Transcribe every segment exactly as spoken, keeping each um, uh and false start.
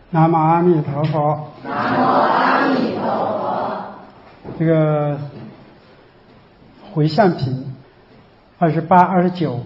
南无阿弥陀佛。 南无阿弥陀佛。 这个回向品二十八、二十九、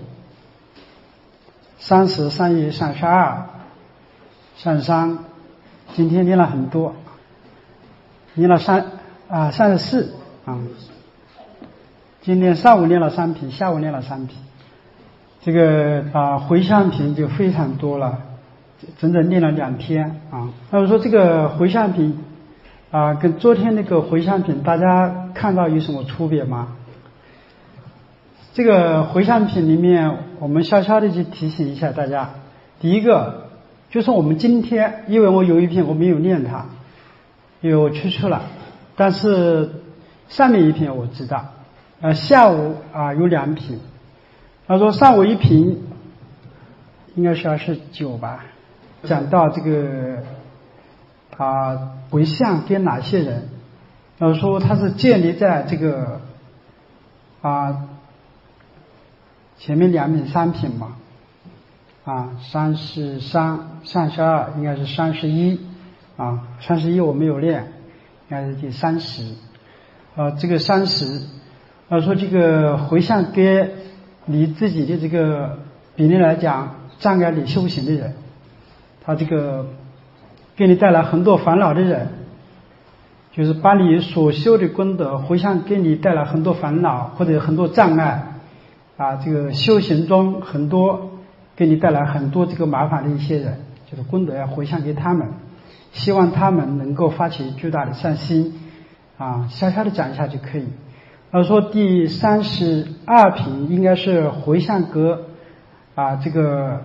三十、三一、三十二、三十三，今天念了很多，念了三啊三十四啊。今天上午念了三品，下午念了三品，这个啊回向品就非常多了，整整念了两天啊。那么说这个回向品啊，跟昨天那个回向品，大家看到有什么区别吗？这个回向品里面，我们悄悄的去提醒一下大家。第一个就是我们今天，因为我有一品我没有念它，因为我去除了，但是上面一品我知道。呃，下午啊有两品，他说上午一品应该是二十九吧，讲到这个啊回向给哪些人，他说他是建立在这个啊前面两品三品嘛，啊三十三、三十二应该是三十一啊，三十一我没有练，应该是第三十，啊这个三十。他说这个回向给你自己的这个比例来讲障碍你修行的人，他这个给你带来很多烦恼的人，就是把你所修的功德回向给你带来很多烦恼或者很多障碍啊，这个修行中很多给你带来很多这个麻烦的一些人，就是功德要回向给他们，希望他们能够发起巨大的善心啊，悄悄的讲一下就可以。他说第三十二品应该是回向给啊这个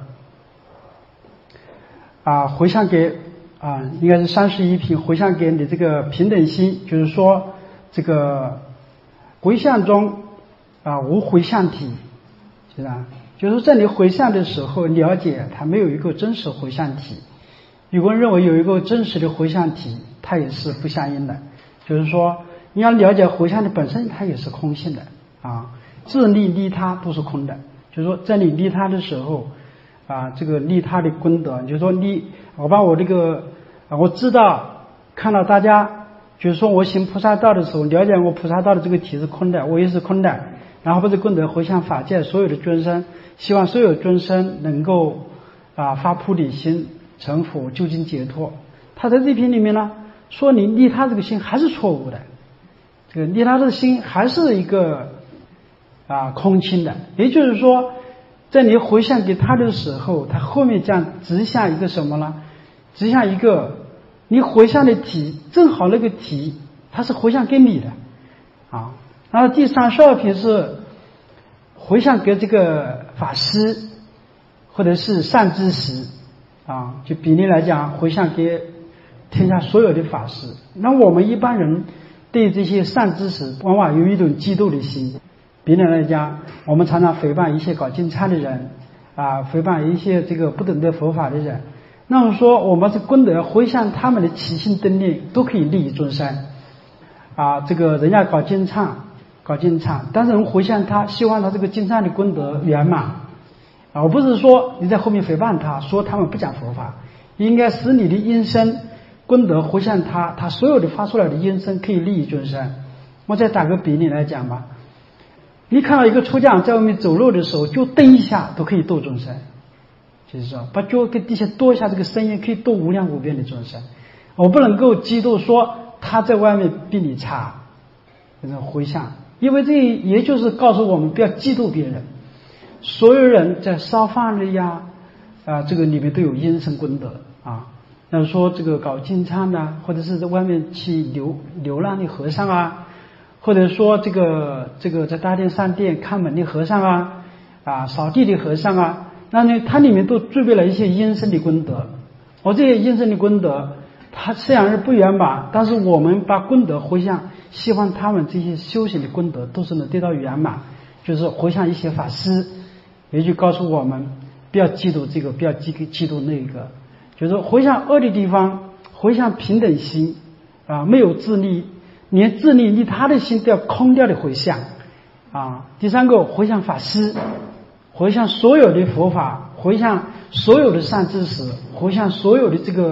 啊回向给啊应该是三十一品回向给你这个平等心，就是说这个回向中啊无回向体，是吧？就是在你回向的时候了解它没有一个真实回向体，有个人认为有一个真实的回向体，它也是不相应的，就是说你要了解回向的本身，它也是空性的啊，自利利他都是空的。就是说，在你利他的时候啊，这个利他的功德，就是说你我把我这个啊，我知道看到大家，就是说我行菩萨道的时候，了解我菩萨道的这个体是空的，我也是空的，然后把这功德回向法界所有的众生，希望所有众生能够啊发菩提心，成佛究竟解脱。他在这篇里面呢，说你利他这个心还是错误的。这个利他的心还是一个啊空性的，也就是说，在你回向给他的时候，他后面将指向一个什么呢？指向一个你回向的体，正好那个体它是回向给你的啊。然后第三十二品是回向给这个法师或者是善知识啊，就比例来讲，回向给天下所有的法师。那我们一般人对这些善知识往往有一种嫉妒的心，比如来讲，我们常常诽谤一些搞经忏的人啊，诽谤一些这个不懂得佛法的人。那么说，我们这功德回向他们的起心动念，都可以利益众生啊。这个人家搞经忏，搞经忏，但是我们回向他，希望他这个经忏的功德圆满啊，而不是说你在后面诽谤他，说他们不讲佛法，应该使你的音声功德回向他，他所有的发出来的音声可以利益众生。我再打个比例来讲吧，你看到一个出家在外面走路的时候，就蹬一下都可以度众生，就是说把脚跟地下跺一下，这个声音可以度无量无边的众生。我不能够嫉妒说他在外面比你差，这种回向，因为这也就是告诉我们不要嫉妒别人。所有人在烧饭里呀啊，这个里面都有因声功德啊。那说这个搞经忏的，或者是在外面去流流浪的和尚啊，或者说这个这个在大殿上殿看门的和尚啊，啊扫地的和尚啊，那呢它里面都具备了一些因声的功德。而这些因声的功德，它虽然是不圆满，但是我们把功德回向，希望他们这些修行的功德都是能得到圆满，就是回向一些法师，也就告诉我们不要嫉妒这个，不要嫉嫉妒那个。就是回向恶的地方，回向平等心啊，没有自利，连自利利他的心都要空掉的回向啊。第三个，回向法师，回向所有的佛法，回向所有的善知识，回向所有的这个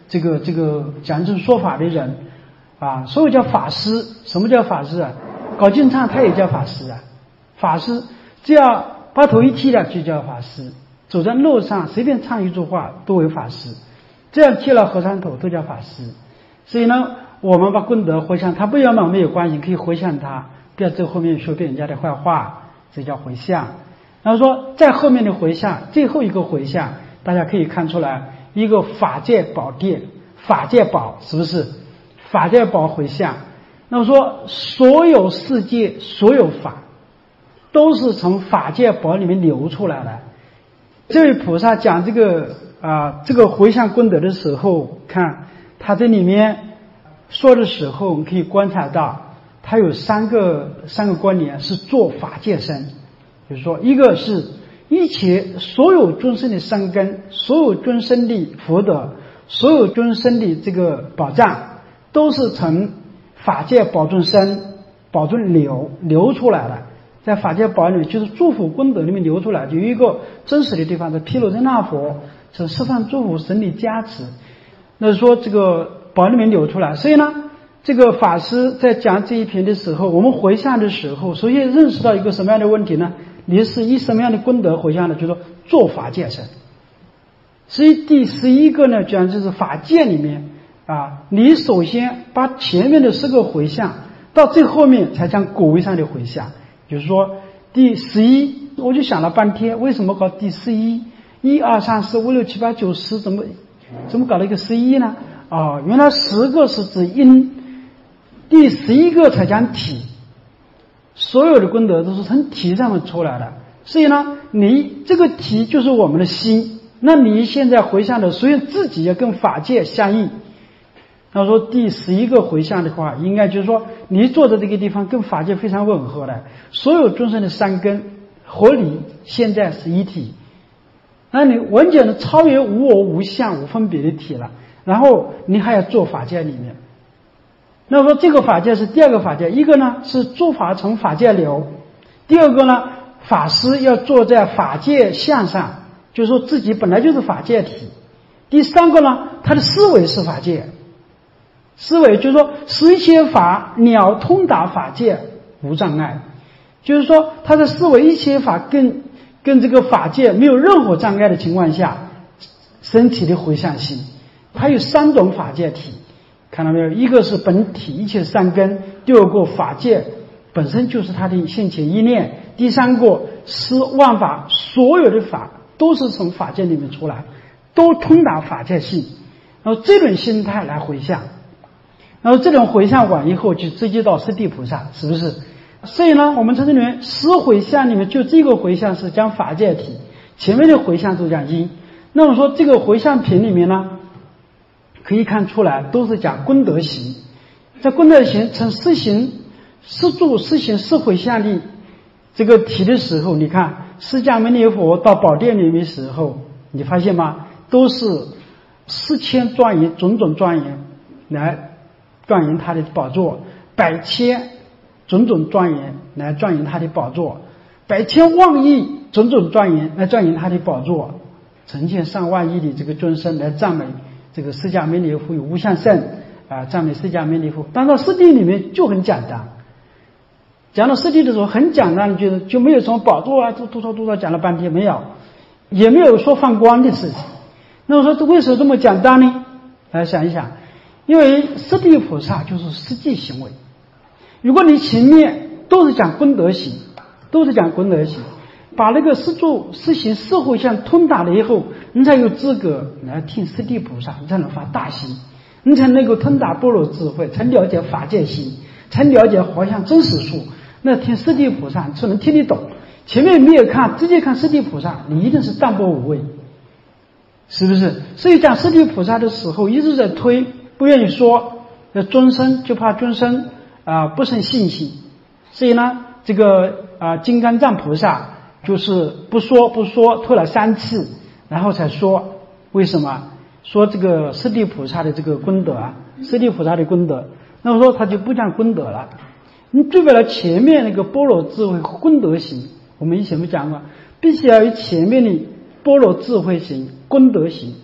这个这个讲经说法的人啊，所有叫法师。什么叫法师啊？搞经唱他也叫法师啊。法师只要把头一剃了就叫法师，走在路上随便唱一句话都为法师，这样剃了和尚头都叫法师。所以呢，我们把功德回向他，不要嘛没有关系，可以回向他，不要在后面说别人家的坏话，这叫回向。然后说在后面的回向，最后一个回向大家可以看出来，一个法界宝殿，法界宝是不是？法界宝回向。那么说所有世界所有法都是从法界宝里面流出来的。这位菩萨讲这个啊这个回向功德的时候，看他这里面说的时候，我们可以观察到他有三个三个观点是做法界身。就是说，一个是一切所有众生的善根，所有众生的福德，所有众生的这个保障，都是从法界宝中生、宝中流流出来的。在法界宝里面，就是祝福功德里面流出来，有一个真实的地方，在毗卢遮那佛是释放祝福神力加持。那是说这个宝里面流出来，所以呢，这个法师在讲这一篇的时候，我们回向的时候，首先认识到一个什么样的问题呢？你是以什么样的功德回向呢？就是说做法界身。所以第十一个呢，讲就是法界里面啊，你首先把前面的四个回向，到最后面才讲果位上的回向。就是说第十一，我就想了半天，为什么搞第十一？一二三四五六七八九十，怎么怎么搞了一个十一呢？啊，原来十个是指因，第十一个才讲体。所有的功德都是从体上面出来的，所以呢，你这个体就是我们的心。那你现在回向的，所以自己要跟法界相应。那说第十一个回向的话，应该就是说，你坐在这个地方跟法界非常吻合的，所有众生的三根和你现在是一体，那你完全的超越无我无相无分别的体了。然后你还要做法界里面。那么说这个法界是第二个法界，一个呢是诸法从法界流，第二个呢法师要坐在法界相上，就是说自己本来就是法界体。第三个呢，他的思维是法界，思维就是说十切法了通达法界无障碍，就是说他的思维一切法跟跟这个法界没有任何障碍的情况下，身体的回向心。还有三种法界体，看到没有？一个是本体一切三根，第二个法界本身就是他的现前意念，第三个是万法，所有的法都是从法界里面出来，都通达法界性。然后这种心态来回向，然后这种回向完以后就直接到释地菩萨，是不是？所以呢，我们从这里面十回向里面，就这个回向是讲法界体，前面的回向都讲因。那么说这个回向品里面呢，可以看出来都是讲功德行。在功德行从施行施助施行施回向的这个题的时候，你看释迦牟尼佛到宝殿里面的时候，你发现吗？都是四千庄严种种庄严来庄严他的宝座，百千种种庄严来庄严他的宝座，百千万亿种种庄严来庄严他的宝座，成千上万亿的这个众生来赞美这个释迦牟尼佛有无相胜啊，赞美释迦牟尼佛。但到释地里面就很简单，讲到释地的时候很简单的，就就没有什么宝座啊，多多少多少讲了半天没有，也没有说放光的事情。那么说为什么这么简单呢？来想一想，因为释地菩萨就是实际行为。如果你前面都是讲功德行，都是讲功德行，把那个施助施行施回向通达了以后，你才有资格来听释地菩萨，你才能发大心，你才能够通达般若智慧，才了解法界心，才了解回向真实数。那听释地菩萨才能听得懂。前面没有看，直接看释地菩萨，你一定是淡泊无味，是不是？所以讲释地菩萨的时候一直在推，不愿意说，要终身就怕终身啊、呃、不生信心。所以呢，这个啊、呃、金刚藏菩萨就是不说不说，推了三次，然后才说。为什么？说这个释地菩萨的这个功德啊，释地菩萨的功德，那么说他就不讲功德了。你对比了前面那个般若智慧和功德行，我们以前没讲过，必须要有前面的般若智慧行、功德行，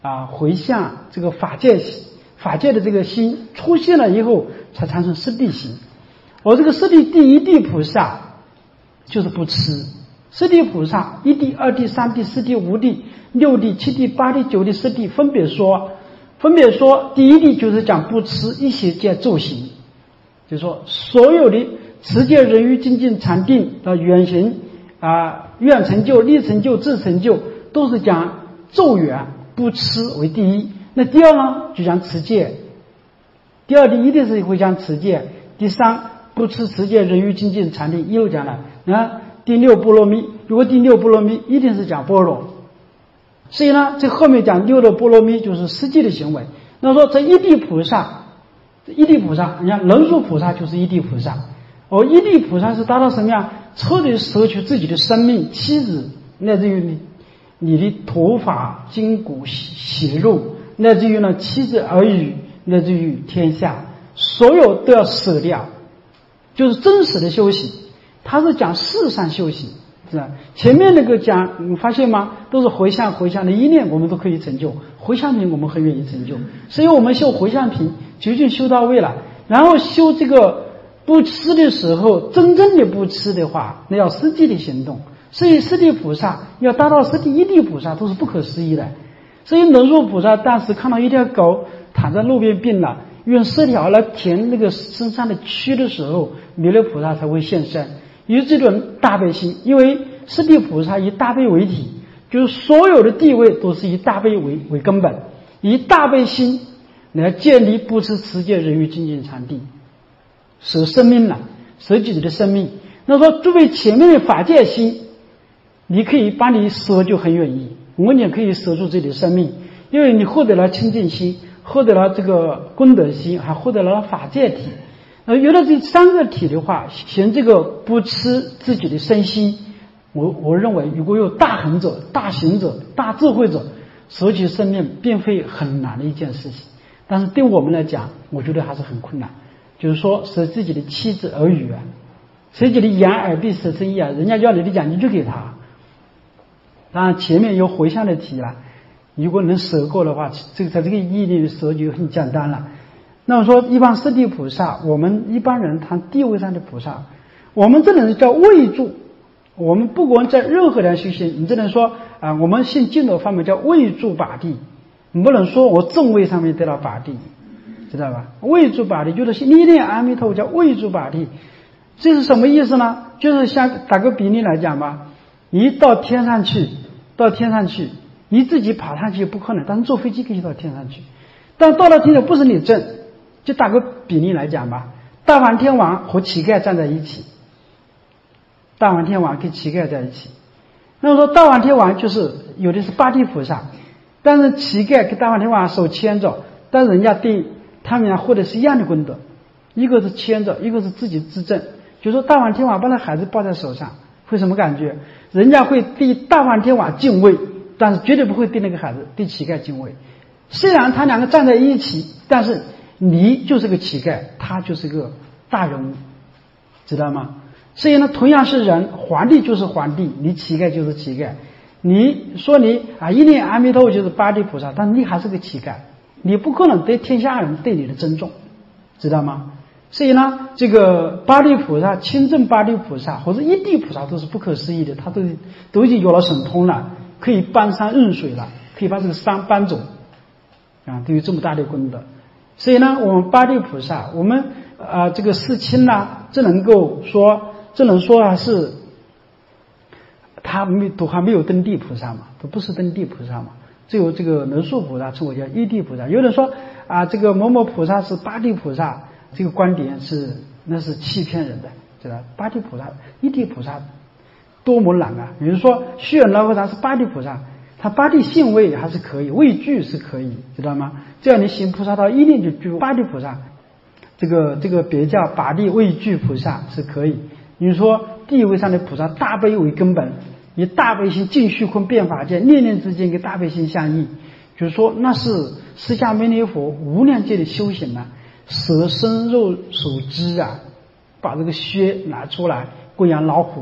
啊回向这个法界法界的这个心出现了以后，才产生四谛心。而这个四谛第一谛菩萨就是不痴。四谛菩萨一谛、二谛、三谛、四谛、五谛、六谛、七谛、八谛、九谛、十谛，分别说，分别说第一谛就是讲不痴一切界咒行，就是说所有的持戒、忍辱、精进、禅定的远行啊、愿成就、力成就、智成就，都是讲咒缘不痴为第一。那第二呢，就讲持戒。第二谛一定是会讲持戒。第三，不痴持戒、忍辱、精进、禅定，又讲了啊。第六波罗蜜，如果第六波罗蜜一定是讲般若，所以呢，这后面讲六的波罗蜜就是实际的行为。那说这一谛菩萨，一谛菩萨，你看人数菩萨就是一谛菩萨，而一谛菩萨是达到什么样？彻底舍去自己的生命、妻子，乃至于你你的头发、筋骨、血肉，乃至于呢妻子儿女，乃至于天下，所有都要舍掉，就是真实的修行。他是讲世上修行，是吧？前面那个讲，你发现吗？都是回向回向的一念，我们都可以成就。回向品我们很愿意成就，所以我们修回向品究竟修到位了，然后修这个不吃的时候，真正的不吃的话，那要实际的行动。所以四谛菩萨要达到四谛一谛菩萨都是不可思议的。所以能入菩萨当时看到一条狗躺在路边病了，用四条来填那个身上的蛆的时候，弥勒菩萨才会现身。以这种大悲心，因为四谛菩萨以大悲为体，就是所有的地位都是以大悲为为根本，以大悲心来建立不痴持戒忍辱精进禅定，舍生命了，舍自己的生命。那说诸位前面的法界心，你可以把你舍就很愿意，我们也可以舍住自己的生命，因为你获得了清净心，获得了这个功德心，还获得了法界体。呃，有了这三个体的话，行这个不吃自己的身心，我我认为如果有大行者、大行者、大智慧者，舍弃生命并非很难的一件事情。但是对我们来讲，我觉得还是很困难。就是说，舍自己的妻子儿女啊，舍自己的眼耳鼻舌身意啊，人家要你的讲，你就给他。当然前面有回向的题了，如果能舍过的话，这个在这个意义里舍就很简单了。那么说一般四谛菩萨，我们一般人谈地位上的菩萨，我们这能叫位住。我们不管在任何的修行，你只能说啊，我们信净土方面叫位住法地，你不能说我正位上面得到法地，知道吧？位住法地就是你念阿弥陀佛叫位住法地，这是什么意思呢？就是像打个比例来讲吧，你到天上去，到天上去，你自己爬上去不可能，但是坐飞机可以到天上去，但到了天上不是你正。就打个比例来讲吧，大梵天王和乞丐站在一起，大梵天王跟乞丐在一起。那么说大梵天王就是有的是八地菩萨，但是乞丐跟大梵天王手牵着，但是人家对他们俩获得是一样的功德，一个是牵着，一个是自己自证。就是说大梵天王把那孩子抱在手上，会什么感觉？人家会对大梵天王敬畏，但是绝对不会对那个孩子对乞丐敬畏。虽然他两个站在一起，但是你就是个乞丐，他就是个大人物，知道吗？所以呢，同样是人，皇帝就是皇帝，你乞丐就是乞丐。你说你啊一念阿弥陀佛就是八地菩萨，但是你还是个乞丐，你不可能对天下人对你的尊重，知道吗？所以呢，这个八地菩萨、清正八地菩萨或者一地菩萨都是不可思议的，他都都已经有了神通了，可以搬山运水了，可以把这个山搬走啊，都有这么大的功德。所以呢，我们八地菩萨，我们啊、呃、这个世亲呢，只能够说，只能说啊是，他没都还没有登地菩萨嘛，都不是登地菩萨嘛，只有这个能数菩萨称为叫一地菩萨。有人说啊，这个某某菩萨是八地菩萨，这个观点是那是欺骗人的，知道吧？八地菩萨、一地菩萨多么难啊！比如说虚远老和尚是八地菩萨。他八地信位还是可以，位具是可以，知道吗？只要你行菩萨道一念就具八地菩萨，这个这个别叫八地位具菩萨是可以。你说地位上的菩萨，大悲为根本，以大悲心尽虚空变法界，念念之间跟大悲心相应，就是说那是释迦牟尼佛无量界的修行啊，舍身肉手肢啊，把这个血拿出来供养老虎，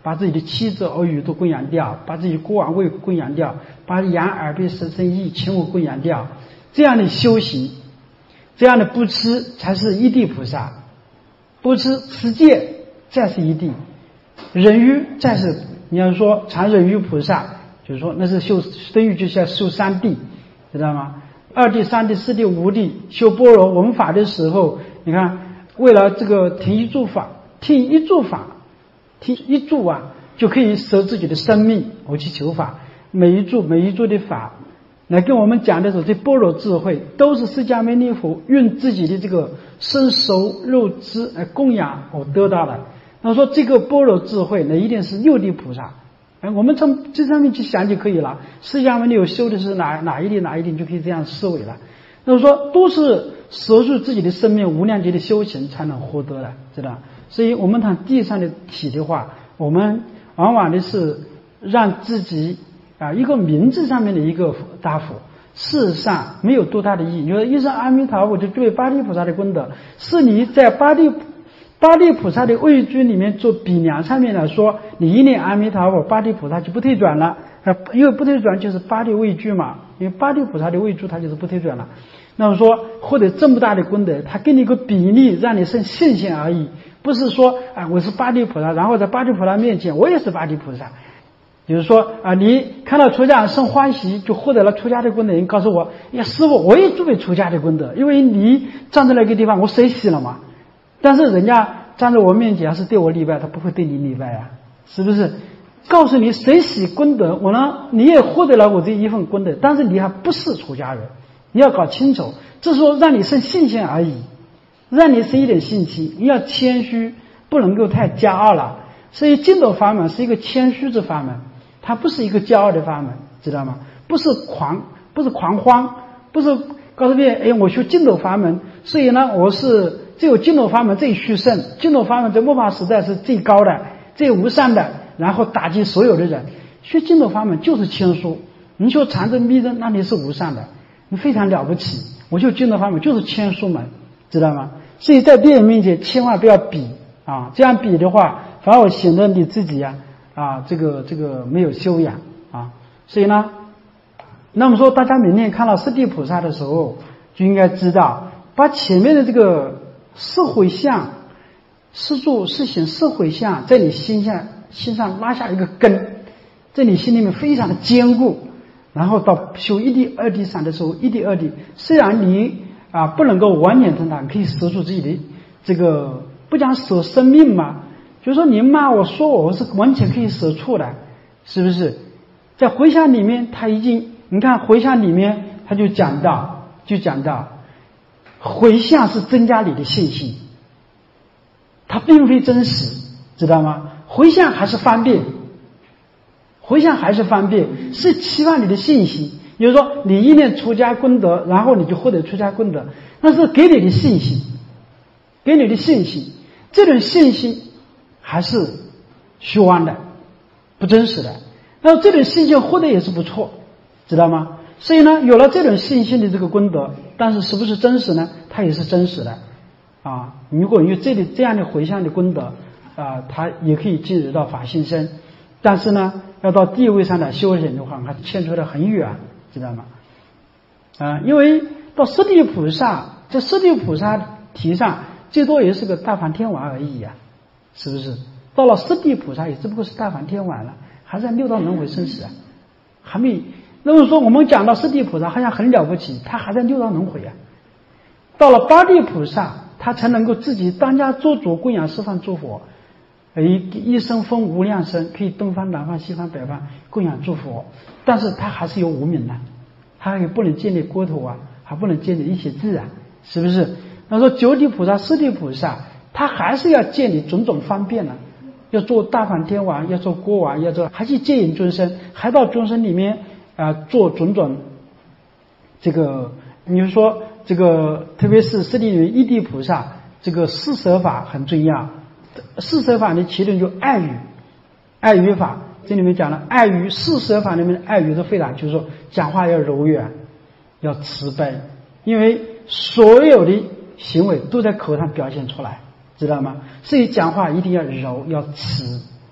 把自己的妻子儿女都供养掉，把自己国王位供养掉，把羊耳鬓舌身意勤务供养掉，这样的修行，这样的不吃才是一地菩萨。不吃持戒再是一地，忍辱再是你要说常忍辱菩萨，就是说那是修等于就是要修三地，知道吗？二地三地四地五地修般若闻法的时候，你看为了这个听一柱法，听一柱法，听一柱啊，就可以舍自己的生命而去求法。每一柱每一柱的法来跟我们讲的时候，这般若智慧都是释迦牟尼佛用自己的这个身熟肉质来供养而得到的。那说这个般若智慧，那一定是六地菩萨。哎，我们从这上面去想就可以了。释迦牟尼佛修的是哪哪一地哪一地，就可以这样思维了。那么说都是舍入自己的生命无量劫的修行才能获得的，知道？所以我们谈地上的体的话，我们往往的是让自己啊一个名字上面的一个答复，事实上没有多大的意义。你说一声阿弥陀佛就具备八地菩萨的功德，是你在八地八地菩萨的位居里面做比量上面来说，你一念阿弥陀佛，八地菩萨就不退转了。因为不退转就是八地位居嘛，因为八地菩萨的位居它就是不退转了。那么说获得这么大的功德，它给你一个比例让你生信心而已，不是说啊我是八地菩萨，然后在八地菩萨面前我也是八地菩萨。就是说啊，你看到出家人生欢喜，就获得了出家的功德。人告诉我，呀师父，我也具备出家的功德，因为你站在那个地方，我随喜了嘛。但是人家站在我面前是对我礼拜，他不会对你礼拜啊，是不是？告诉你随喜功德，我呢你也获得了我这一份功德，但是你还不是出家人，你要搞清楚，这是说让你生信心而已，让你生一点信心，你要谦虚，不能够太骄傲了。所以净土法门是一个谦虚之法门，它不是一个骄傲的法门，知道吗？不是狂，不是狂欢，不是告诉别人，哎，我学净土法门，所以呢，我是只有净土法门最殊胜，净土法门在末法时代是最高的、最无上的，然后打击所有的人。学净土法门就是谦虚，你学禅宗密宗，那你是无上的，你非常了不起。我学净土法门就是谦虚门，知道吗？所以在别人面前千万不要比啊，这样比的话，反而显得你自己呀啊，啊，这个这个没有修养啊。所以呢，那么说大家明天看到四地菩萨的时候，就应该知道，把前面的这个四回向、四住、四行、四回向，在你心下心上拉下一个根，在你心里面非常的坚固。然后到修一地、二地、三的时候，一地、二地，虽然你啊不能够完全成长，可以舍出自己的这个，不讲舍生命嘛，就是说你骂我说我，我是完全可以舍出的，是不是？在回向里面，他已经，你看回向里面，他就讲到，就讲到，回向是增加你的信心，它并非真实，知道吗？回向还是方便，回向还是方便，是期望你的信心。也就是说，你一念出家功德，然后你就获得出家功德，那是给你的信心，给你的信心，这种信心还是虚妄的，不真实的。那这种信心获得也是不错，知道吗？所以呢，有了这种信心的这个功德，但是是不是真实呢？它也是真实的啊。如果有这里这样的回向的功德啊，它也可以进入到法性身，但是呢，要到地位上的修行的话，还牵扯得很远，知道吗？啊，因为到四地菩萨，这四地菩萨体上最多也是个大梵天王而已呀、啊，是不是？到了四地菩萨也只不过是大梵天王了，还在六道轮回生死啊，还没。那么说我们讲到四地菩萨好像很了不起，他还在六道轮回啊。到了八地菩萨，他才能够自己当家做主，供养十方诸佛，一一生分无量身，可以东方南方西方北方供养诸佛，但是他还是有无名的，他也不能建立国土啊，还不能建立一切自然，是不是？那说九地菩萨、四地菩萨，他还是要建立种种方便呢、啊，要做大梵天王，要做国王，要做还是接引众生，还到众生里面啊、呃、做种种这个，你就说这个，特别是四地里面一地菩萨，这个四摄法很重要。四摄法的其中就爱语，爱语法，这里面讲了爱语，四摄法里面的爱语是非常，就是说讲话要柔软，要慈悲，因为所有的行为都在口上表现出来，知道吗？所以讲话一定要柔，要慈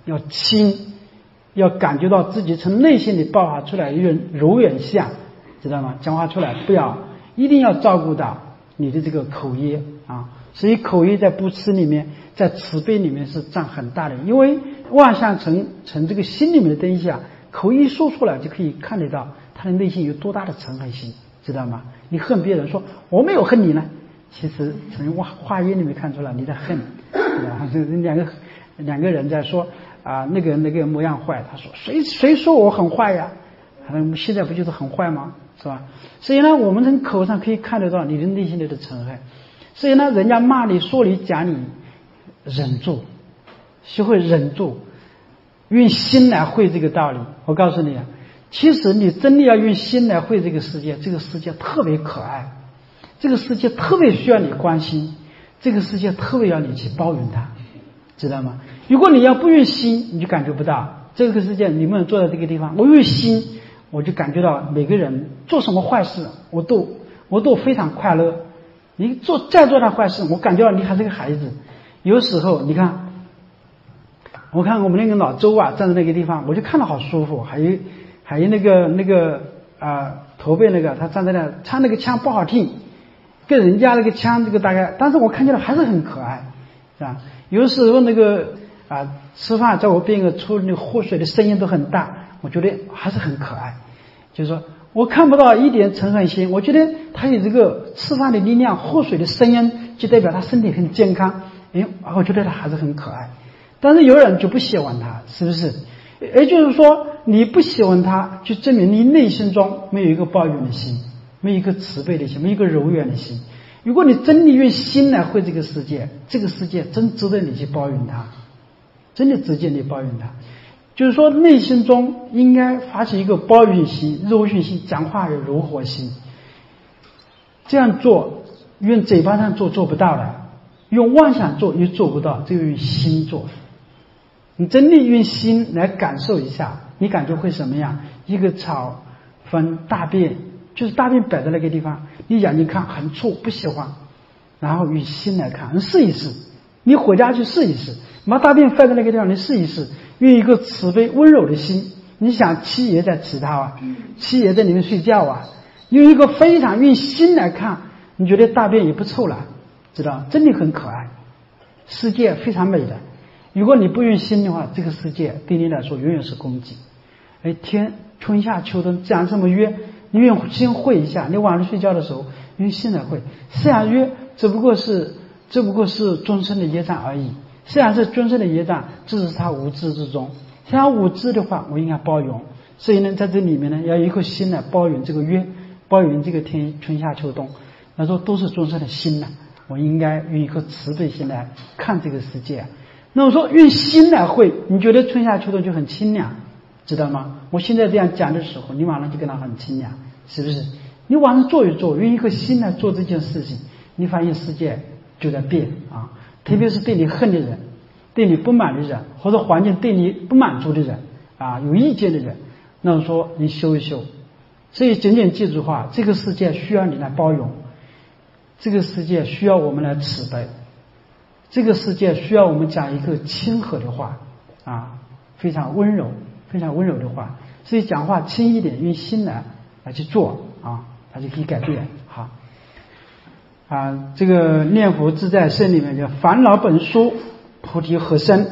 要轻，要感觉到自己从内心里爆发出来一种柔软相，知道吗？讲话出来不要，一定要照顾到你的这个口业啊。所以口业在布施里面，在慈悲里面是占很大的，因为万象从从这个心里面的灯下，口一说出来就可以看得到他的内心有多大的嗔恨心，知道吗？你恨别人说我没有恨你呢，其实从话话音里面看出来你在恨，知道吗？这两个两个人在说啊，那个那个模样坏，他说谁谁说我很坏呀？现在不就是很坏吗？是吧？所以呢，我们从口上可以看得到你的内心里的嗔恨。所以呢，人家骂你说你讲你，忍住，学会忍住，用心来会这个道理。我告诉你啊，其实你真的要用心来会这个世界，这个世界特别可爱，这个世界特别需要你关心，这个世界特别要你去包容它，知道吗？如果你要不用心，你就感觉不到这个世界。你们坐在这个地方，我用心，我就感觉到每个人做什么坏事，我都我都非常快乐。你做再做点坏事，我感觉到你还是个孩子。有时候你看，我看我们那个老周啊，站在那个地方，我就看着好舒服。还有还有那个那个啊、呃，驼背那个，他站在那唱那个腔不好听，跟人家那个腔这个大概，但是我看起来还是很可爱，是吧？有时候那个啊、呃，吃饭在我边上出那个喝水的声音都很大，我觉得还是很可爱。就是说我看不到一点嗔恨心，我觉得他有这个吃饭的力量，喝水的声音，就代表他身体很健康。哎，我觉得他还是很可爱。但是有人就不喜欢他，是不是？也就是说，你不喜欢他，就证明你内心中没有一个抱怨的心，没有一个慈悲的心，没有一个柔软的心。如果你真的用心来会这个世界，这个世界真值得你去抱怨它，真的值得你抱怨它。就是说，内心中应该发起一个包容心、柔顺心，讲话有柔和心。这样做，用嘴巴上做做不到的，用妄想做又做不到，这个用心做。你真的用心来感受一下，你感觉会什么样？一个草分大便，就是大便摆在那个地方，你眼睛看很臭不喜欢，然后用心来看，你试一试，你回家去试一试，把大便放在那个地方，你试一试，用一个慈悲温柔的心。你想七爷在吃它啊，七爷在里面睡觉啊，用一个非常用心来看，你觉得大便也不臭了，知道？真的很可爱，世界非常美的。如果你不用心的话，这个世界对你来说永远是攻击。哎，天春夏秋冬讲这么约，你用心会一下，你晚上睡觉的时候用心来会。虽然约只不过是只不过是终身的业障而已，虽然是终身的业障，这是他无知之中。像无知的话，我应该包容。所以呢，在这里面呢，要有一颗心来包容这个约，包容这个天春夏秋冬，那说都是终身的心呢。我应该用一颗慈悲心来看这个世界。那我说用心来会，你觉得春夏秋冬就很清凉，知道吗？我现在这样讲的时候，你晚上就跟他很清凉，是不是？你晚上做一做，用一颗心来做这件事情，你发现世界就在变啊！特别是对你恨的人，对你不满的人，或者环境对你不满足的人啊，有意见的人，那我说你修一修。所以仅仅记住话，这个世界需要你来包容，这个世界需要我们来慈悲。这个世界需要我们讲一个亲和的话啊，非常温柔非常温柔的话，所以讲话轻一点，用心来来去做啊，它就可以改变。好啊，这个念佛自在身里面叫烦恼本殊，菩提何生？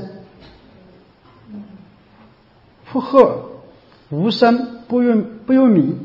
复鹤无声，不用不用迷。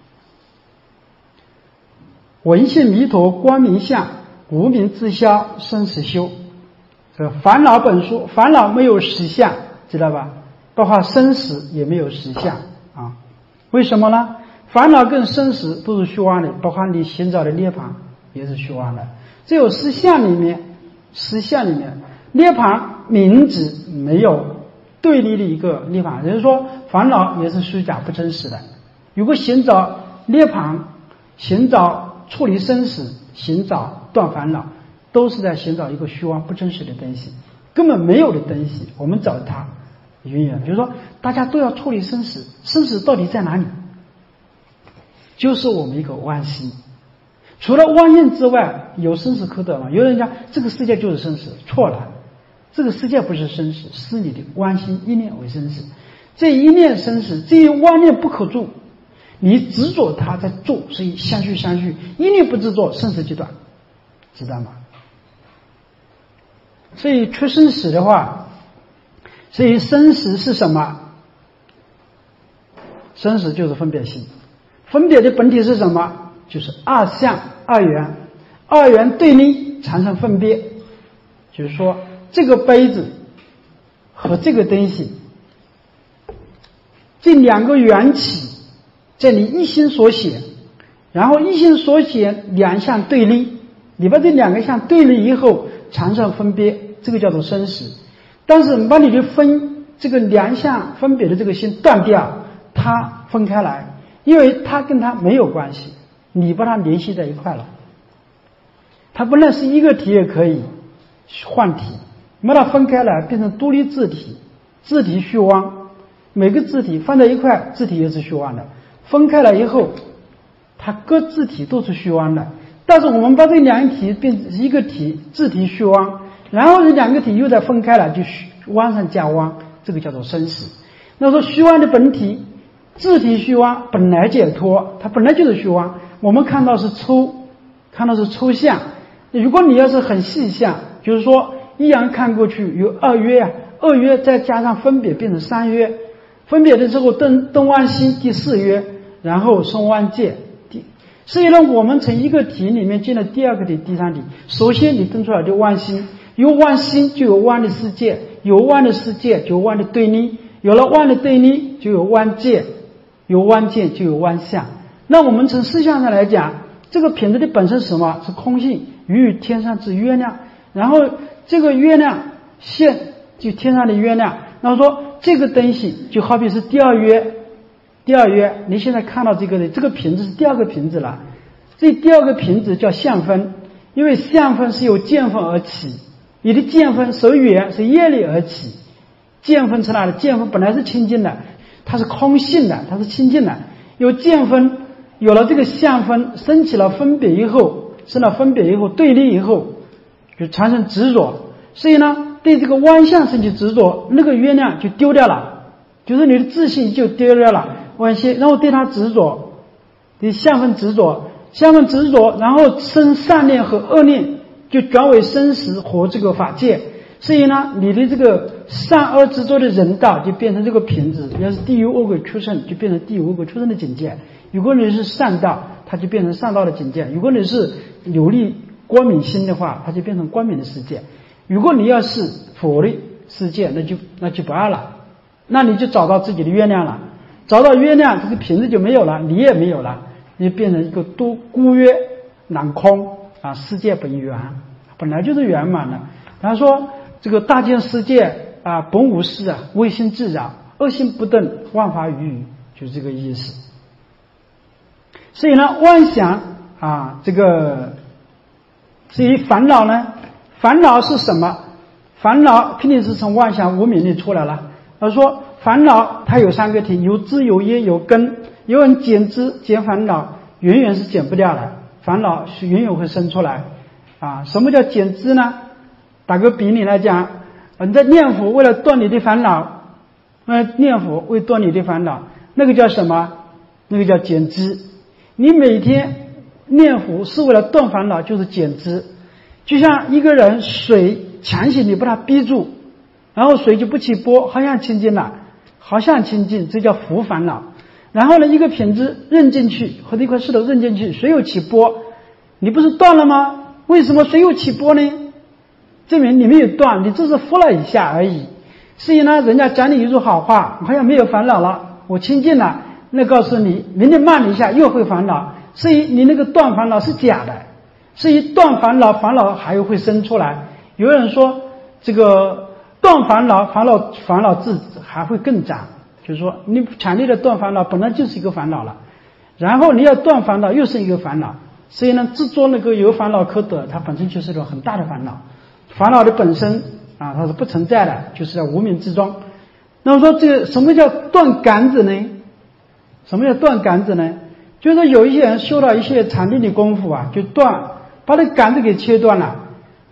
闻性弥陀光明相，无名自消生死修。这烦恼本殊，烦恼没有实相，知道吧？包括生死也没有实相啊。为什么呢？烦恼跟生死都是虚妄的，包括你寻找的涅槃也是虚妄的。只有实相里面，实相里面涅槃名字没有对立的一个涅槃，也就是说烦恼也是虚假不真实的。如果寻找涅槃，寻找处理生死，寻找断烦恼，都是在寻找一个虚妄不真实的东西，根本没有的东西，我们找它永远就是说大家都要处理生死，生死到底在哪里？就是我们一个妄心。除了妄念之外，有生死可得吗？有人讲这个世界就是生死，错了。 这个世界不是生死，是你的妄心一念为生死。这一念生死，这一妄念不可住，你执着它在做，所以相续相续，一念不执着，生死即断，知道吗？所以出生死的话，所以生死是什么？生死就是分别心，分别的本体是什么？就是二相二元，二元对立产生分别，就是说这个杯子和这个东西，这两个缘起在你一心所显，然后一心所显两相对立，你把这两个相对立以后产生分别，这个叫做生死。但是你把你的分这个两相分别的这个心断掉，它分开来，因为它跟它没有关系，你把它联系在一块了。它本来是一个体也可以换体，把它分开来变成独立自体，自体虚妄，每个自体放在一块，自体也是虚妄的，分开了以后它各自体都是虚妄的。但是我们把这两个体变成一个体，自体虚妄，然后这两个体又再分开了，就妄上加妄，这个叫做生死。那说虚妄的本体，自体虚妄本来解脱，它本来就是虚妄，我们看到是抽，看到是抽象。如果你要是很细项，就是说一阳看过去有二约啊，二约再加上分别变成三约，分别的时候登登万心第四约，然后生万界。所以呢，我们从一个体里面进了第二个体、第三体，首先你登出来就万心，有万心就有万的世界，有万的世界就有万的对立，有了万的对立就有万界，有万界就有万象。那我们从思想上来讲，这个品质的本身是什么？是空性，于于天上之月亮，然后这个月亮现就天上的月亮，然后说这个东西就好比是第二约，第二约你现在看到这个的这个品质是第二个品质了，这第二个品质叫相分，因为相分是由见分而起，你的见分随缘是业力而起，见分是哪里？见分本来是清净的，它是空性的，它是清净的，有见分，有了这个相分，升起了分别以后，生了分别以后，对立以后，就产生执着。所以呢，对这个万象升起执着，那个月亮就丢掉了，就是你的自信就丢掉了。万象，然后对它执着，对相分执着，相分执着，然后生善念和恶念，就转为生死和这个法界。所以呢，你的这个善恶执着的人道就变成这个品质，要是地狱恶鬼出生，就变成地狱恶鬼出生的境界。如果你是善道，它就变成善道的境界；如果你是有利光明心的话，它就变成光明的世界；如果你要是佛的世界，那就那就不二了，那你就找到自己的月亮了。找到月亮，这个品质就没有了，你也没有了，你就变成一个多孤约难空啊，世界本圆，本来就是圆满的。然后说这个大千世界啊，本无事啊，唯心自扰，恶心不动，万法于语，就是这个意思。所以呢，妄想啊，这个至于烦恼呢，烦恼是什么？烦恼肯定是从妄想无明里出来了。他说烦恼它有三个体，有枝有叶有根，有人减枝减烦恼远远是减不掉的，烦恼是远远会生出来啊。什么叫减枝呢？打个比拟来讲，你在念佛为了断你的烦恼，呃，念佛为断你的烦恼，那个叫什么？那个叫减枝。你每天念佛是为了断烦恼，就是减枝。就像一个人水强行你把它逼住，然后水就不起波，好像清净了，好像清净，这叫伏烦恼。然后呢，一个品质扔进去，或者一块石头扔进去，水又起波，你不是断了吗？为什么水又起波呢？证明你没有断，你只是伏了一下而已。所以呢，人家讲你一句好话，好像没有烦恼了，我清净了，那告诉你明天骂你一下又会烦恼，所以你那个断烦恼是假的。所以断烦恼，烦恼还会生出来。有人说这个断烦恼，烦恼烦恼自还会更长，就是说你强烈的断烦恼本来就是一个烦恼了，然后你要断烦恼又是一个烦恼。所以呢，执着那个有烦恼可得，它本身就是一种很大的烦恼。烦恼的本身啊，它是不存在的，就是在无明之中。那么说这个什么叫断杆子呢？什么叫断杆子呢？就是有一些人修到一些禅定的功夫啊，就断把那杆子给切断了。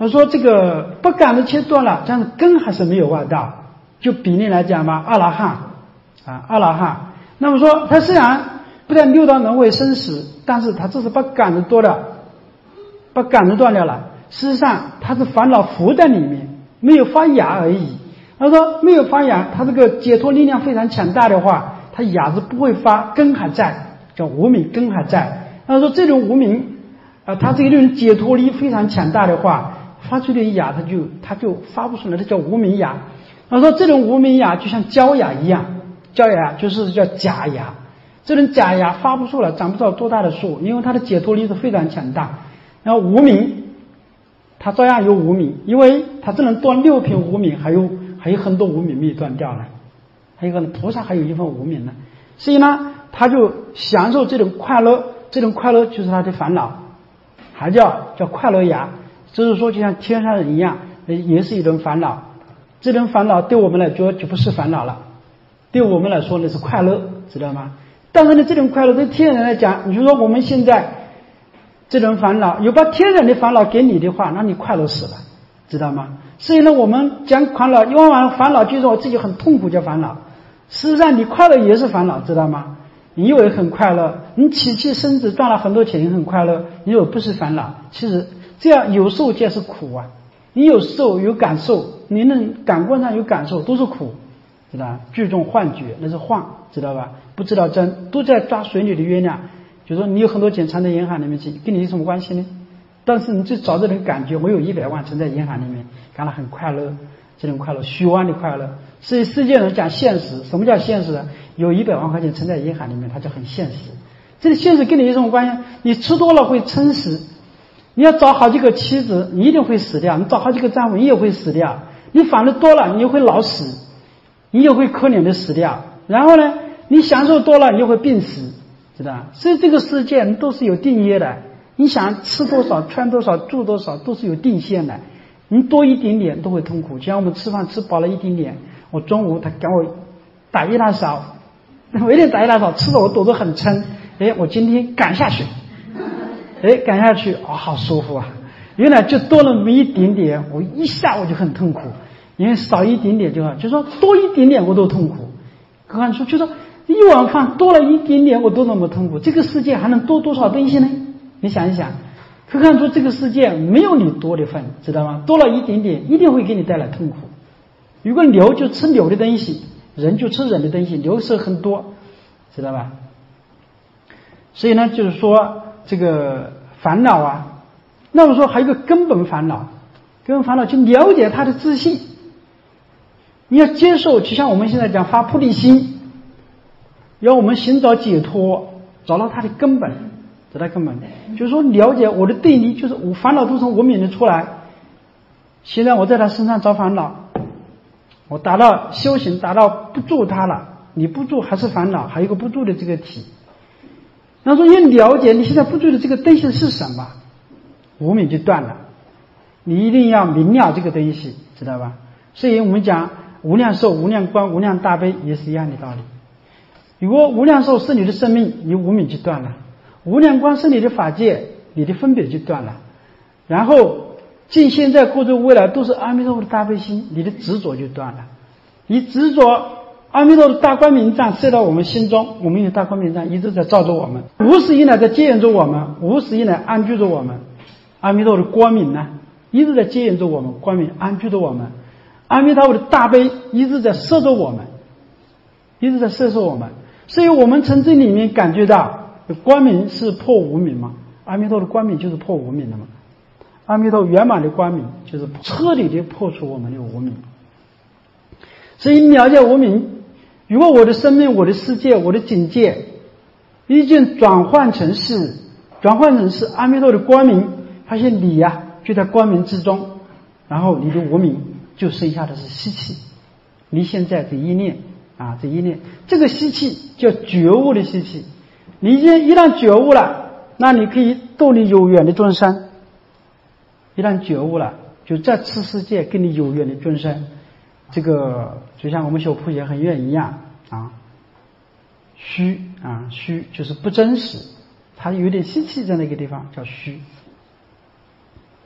他说这个不感的切断了，这样根还是没有外道。就比例来讲嘛，阿罗汉啊，阿罗汉。那么说他虽然不但六道轮回生死，但是他这是把感的多了，把感的断掉了。事实上他是烦恼浮在里面，没有发芽而已。他说没有发芽，他这个解脱力量非常强大的话，他芽子不会发，根还在，叫无明，根还在。他说这种无明啊，他这个人解脱力非常强大的话，发出的芽它就它就发不出来，它叫无明芽。他说这种无明芽就像焦芽一样，焦芽就是叫假芽，这种假芽发不出来，长不到多大的树，因为它的解脱力是非常强大。然后无明它照样有无明，因为它只能断六品无明，还有还有很多无明没断掉了，还有个菩萨还有一份无明呢，所以呢他就享受这种快乐，这种快乐就是他的烦恼，还叫叫快乐芽，就是说就像天上人一样，也是一种烦恼。这种烦恼对我们来说就不是烦恼了，对我们来说那是快乐，知道吗？但是呢，这种快乐对天人来讲，你说我们现在这种烦恼有把天人的烦恼给你的话，那你快乐死了，知道吗？所以呢，我们讲烦恼，往往烦恼就是我自己很痛苦叫烦恼，事实上你快乐也是烦恼，知道吗？你以为很快乐，你起气生子赚了很多钱很快乐，你以为不是烦恼，其实这样有受皆是苦啊。你有受有感受，你能感官上有感受都是苦，知道吧？聚众幻觉那是幻，知道吧？不知道真，都在抓水里的月亮。就说你有很多钱藏在银行里面去，跟你有什么关系呢？但是你就找这种感觉，我有一百万存在银行里面，感到很快乐，这种快乐虚妄的快乐。所以世界人讲现实，什么叫现实？有一百万块钱存在银行里面，它就很现实。这个现实跟你有什么关系？你吃多了会撑死。你要找好几个妻子，你一定会死掉；你找好几个丈夫，你也会死掉；你烦的多了，你也会老死，你也会可怜的死掉。然后呢，你享受多了，你就会病死，知道吧？所以这个世界都是有定业的，你想吃多少、穿多少、住多少，都是有定线的。你多一点点都会痛苦，就像我们吃饭吃饱了一点点，我中午他给我打一大勺，我一定打一大勺，吃的我肚子很撑，哎，我今天赶下去。哎，赶下去哦，好舒服啊！原来就多了那么一点点，我一下我就很痛苦，因为少一点点就好，就说多一点点我都痛苦。何况说就说一碗饭多了一点点我都那么痛苦，这个世界还能多多少东西呢？你想一想，何况说这个世界没有你多的份，知道吗？多了一点点一定会给你带来痛苦。如果牛就吃牛的东西，人就吃人的东西，牛是很多，知道吧？所以呢，就是说这个烦恼啊，那么说还有一个根本烦恼，根本烦恼就了解他的自信，你要接受，就像我们现在讲发菩提心，要我们寻找解脱，找到它的根本，找到根本，就是说了解我的对立，就是我烦恼都从我泯的出来。现在我在他身上找烦恼，我达到修行，达到不住它了，你不住还是烦恼，还有一个不住的这个体。那说要了解你现在不住的这个东西是什么，无明就断了。你一定要明了这个东西，知道吧？所以我们讲无量寿、无量光、无量大悲也是一样的道理。如果无量寿是你的生命，你无明就断了；无量光是你的法界，你的分别就断了。然后尽现在、过去、未来都是阿弥陀佛的大悲心，你的执着就断了。你执着阿弥陀的大光明藏射到我们心中，我们有大光明藏一直在照着我们，无始以来在接引着我们，无始以来安居着我们。阿弥陀的光明呢，一直在接引着我们，光明安居着我们。阿弥陀佛的大悲一直在摄着我们，一直在摄受我们。所以我们从这里面感觉到光明是破无明嘛，阿弥陀的光明就是破无明的嘛，阿弥陀圆满的光明就是彻底的破除我们的无明。所以了解无明，如果我的生命、我的世界、我的境界已经转换成是转换成是阿弥陀的光明，发现你呀、啊、就在光明之中，然后你的无明就剩下的是习气。你现在这一念啊，这一念，这个习气叫觉悟的习气。你一一旦觉悟了，那你可以度你有缘的众生。一旦觉悟了，就在此世界跟你有缘的众生。这个就像我们修普贤恒愿一样啊，虚啊虚就是不真实，它有点习气在那个地方叫虚。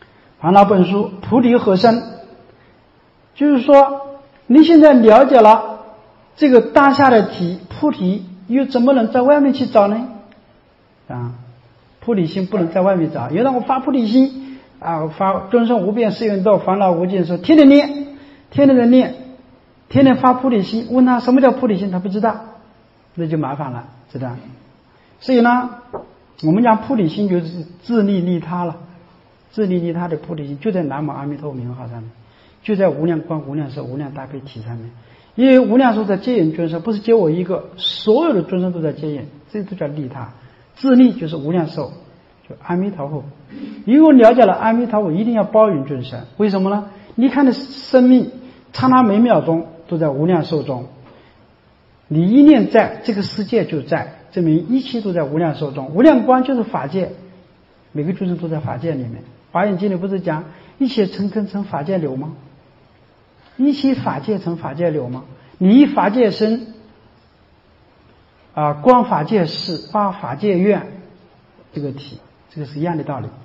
烦恼本书，菩提何生？就是说，你现在了解了这个当下的体菩提，又怎么能在外面去找呢？啊，菩提心不能在外面找。有人我发菩提心啊，发众生无边誓愿度，烦恼无尽说，天天念，天天的念，天天发菩提心。问他什么叫菩提心，他不知道，那就麻烦了，知道？所以呢，我们讲菩提心就是自利利他了。自利利他的菩提心就在南无阿弥陀佛名号上面，就在无量光、无量寿、无量大悲体上面。因为无量寿在接引众生，不是接我一个，所有的众生都在接引，这都叫利他。自利就是无量寿，就阿弥陀佛。因为我了解了阿弥陀佛，一定要包容众生。为什么呢？你看的生命刹那每秒钟都在无量寿中，你一念在，这个世界就在，证明一切都在无量寿中。无量光就是法界，每个众生都在法界里面。华严经里不是讲一切尘根成法界流吗？一切法界成法界流吗？你一法界生啊，光法界事，发法界愿，这个体，这个是一样的道理。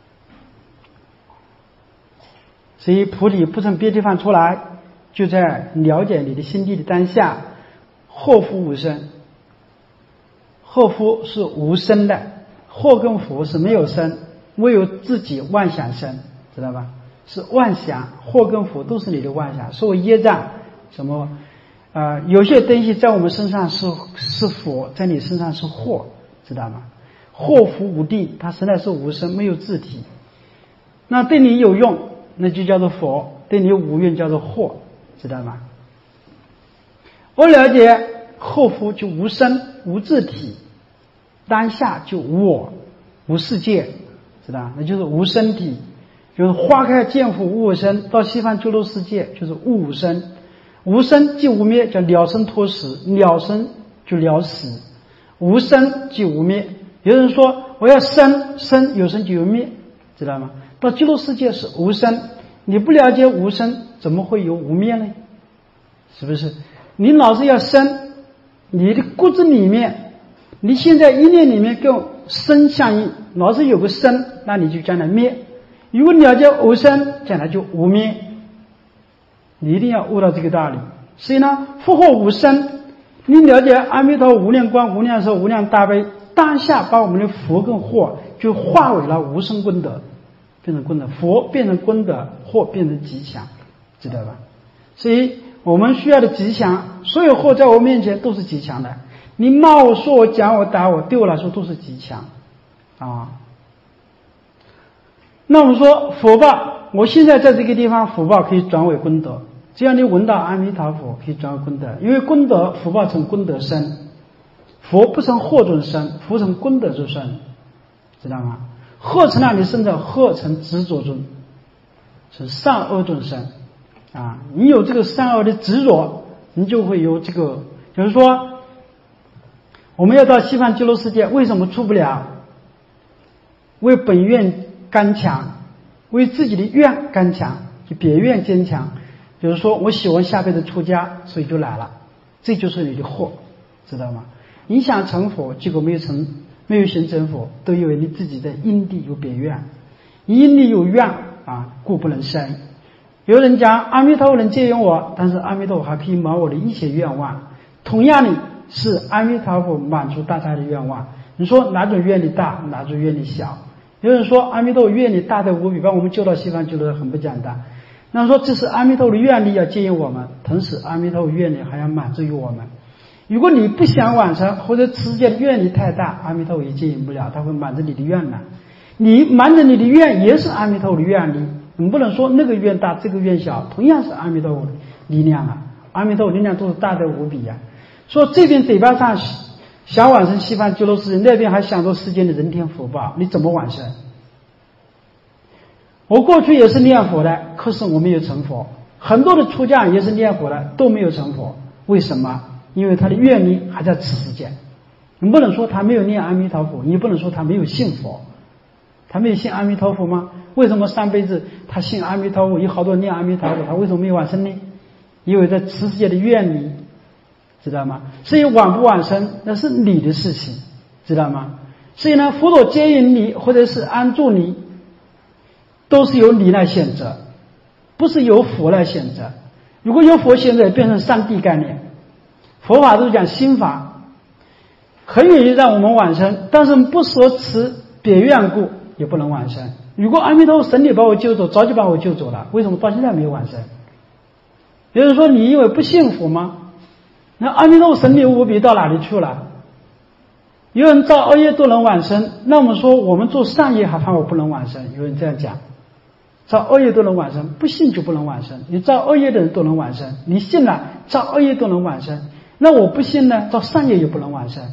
所以菩提不从别地方出来，就在了解你的心地的当下。祸福无生，祸福是无生的，祸跟福是没有生，唯有自己妄想生，知道吧？是妄想，祸跟福都是你的妄想。所谓业障，什么呃，有些东西在我们身上是是福，在你身上是祸，知道吗？祸福无定，它实在是无生，没有自体。那对你有用，那就叫做佛；对你无用，叫做祸，知道吗？我了解祸福就无生无自体，当下就无我无世界，知道？那就是无身体，就是花开见佛无我身。到西方极乐世界就是无无生，无生即无灭，叫了生脱死，了生就了死，无生即无灭。有人说我要生，生有生就有灭，知道吗？到极乐世界是无生，你不了解无生，怎么会有无灭呢？是不是？你老是要生，你的骨子里面，你现在一念里面跟生相应，老是有个生，那你就将来灭。如果了解无生，将来就无灭。你一定要悟到这个道理。所以呢，福祸无生，你了解阿弥陀无量光、无量寿、无量大悲，当下把我们的福跟祸就化为了无生功德，变成功德，佛变成功德，祸变成吉祥，知道吧？所以我们需要的吉祥，所有祸在我面前都是吉祥的。你骂我、说我、讲我、打我，对我来说都是吉祥啊。那我们说福报，我现在在这个地方，福报可以转为功德。只要你闻到阿弥陀佛，可以转为功德。因为功德福报成功德生，佛不成祸中生，福成功德中生，知道吗？祸成哪里生的？祸成执着中，是善恶中生啊。你有这个善恶的执着，你就会有这个。就是说，我们要到西方极乐世界，为什么出不了？为本愿刚强，为自己的愿刚强，就别愿坚强。比如说我喜欢下辈子出家，所以就来了，这就是你的祸，知道吗？你想成佛，结果没有成，没有行成佛，都因为你自己的因地有别愿，因地有愿啊，故不能生。有人讲阿弥陀佛能接引我，但是阿弥陀佛还可以满我的一切愿望。同样的是阿弥陀佛满足大家的愿望，你说哪种愿力大，哪种愿力小？有人说阿弥陀佛愿力大得无比，把我们救到西方极乐很不简单。那说这是阿弥陀佛的愿力要接引我们，同时阿弥陀佛愿力还要满足于我们。如果你不想完成，或者世界的愿力太大，阿弥陀佛也接引不了，他会满足你的愿呢。你满足你的愿也是阿弥陀佛的愿力，你不能说那个愿大这个愿小，同样是阿弥陀佛的力量啊，阿弥陀佛力量都是大得无比啊。说这边嘴巴上想往生西方极乐世界，那边还想着世间的人天福报，你怎么往生？我过去也是念佛的，可是我没有成佛。很多的出家也是念佛的，都没有成佛。为什么？因为他的愿力还在此世界。你不能说他没有念阿弥陀佛，你不能说他没有信佛。他没有信阿弥陀佛吗？为什么上辈子他信阿弥陀佛，有好多念阿弥陀佛，他为什么没有往生呢？因为在此世界的愿力，知道吗？所以往不往生那是你的事情，知道吗？所以呢，佛陀接引你或者是安住你， 都是由你来选择，不是由佛来选择。如果由佛选择，变成上帝概念。佛法都是讲心法，很愿意让我们往生，但是不说持别愿故也不能往生。如果阿弥陀佛神力把我救走，早就把我救走了，为什么到现在没有往生？有人说你因为不信佛吗？那阿弥陀佛神力无比到哪里去了？有人造恶业都能往生，那我们说我们做善业还怕我不能往生？有人这样讲，造恶业都能往生，不信就不能往生。你造恶业的人都能往生，你信了造恶业都能往生，那我不信呢，造善业也不能往生。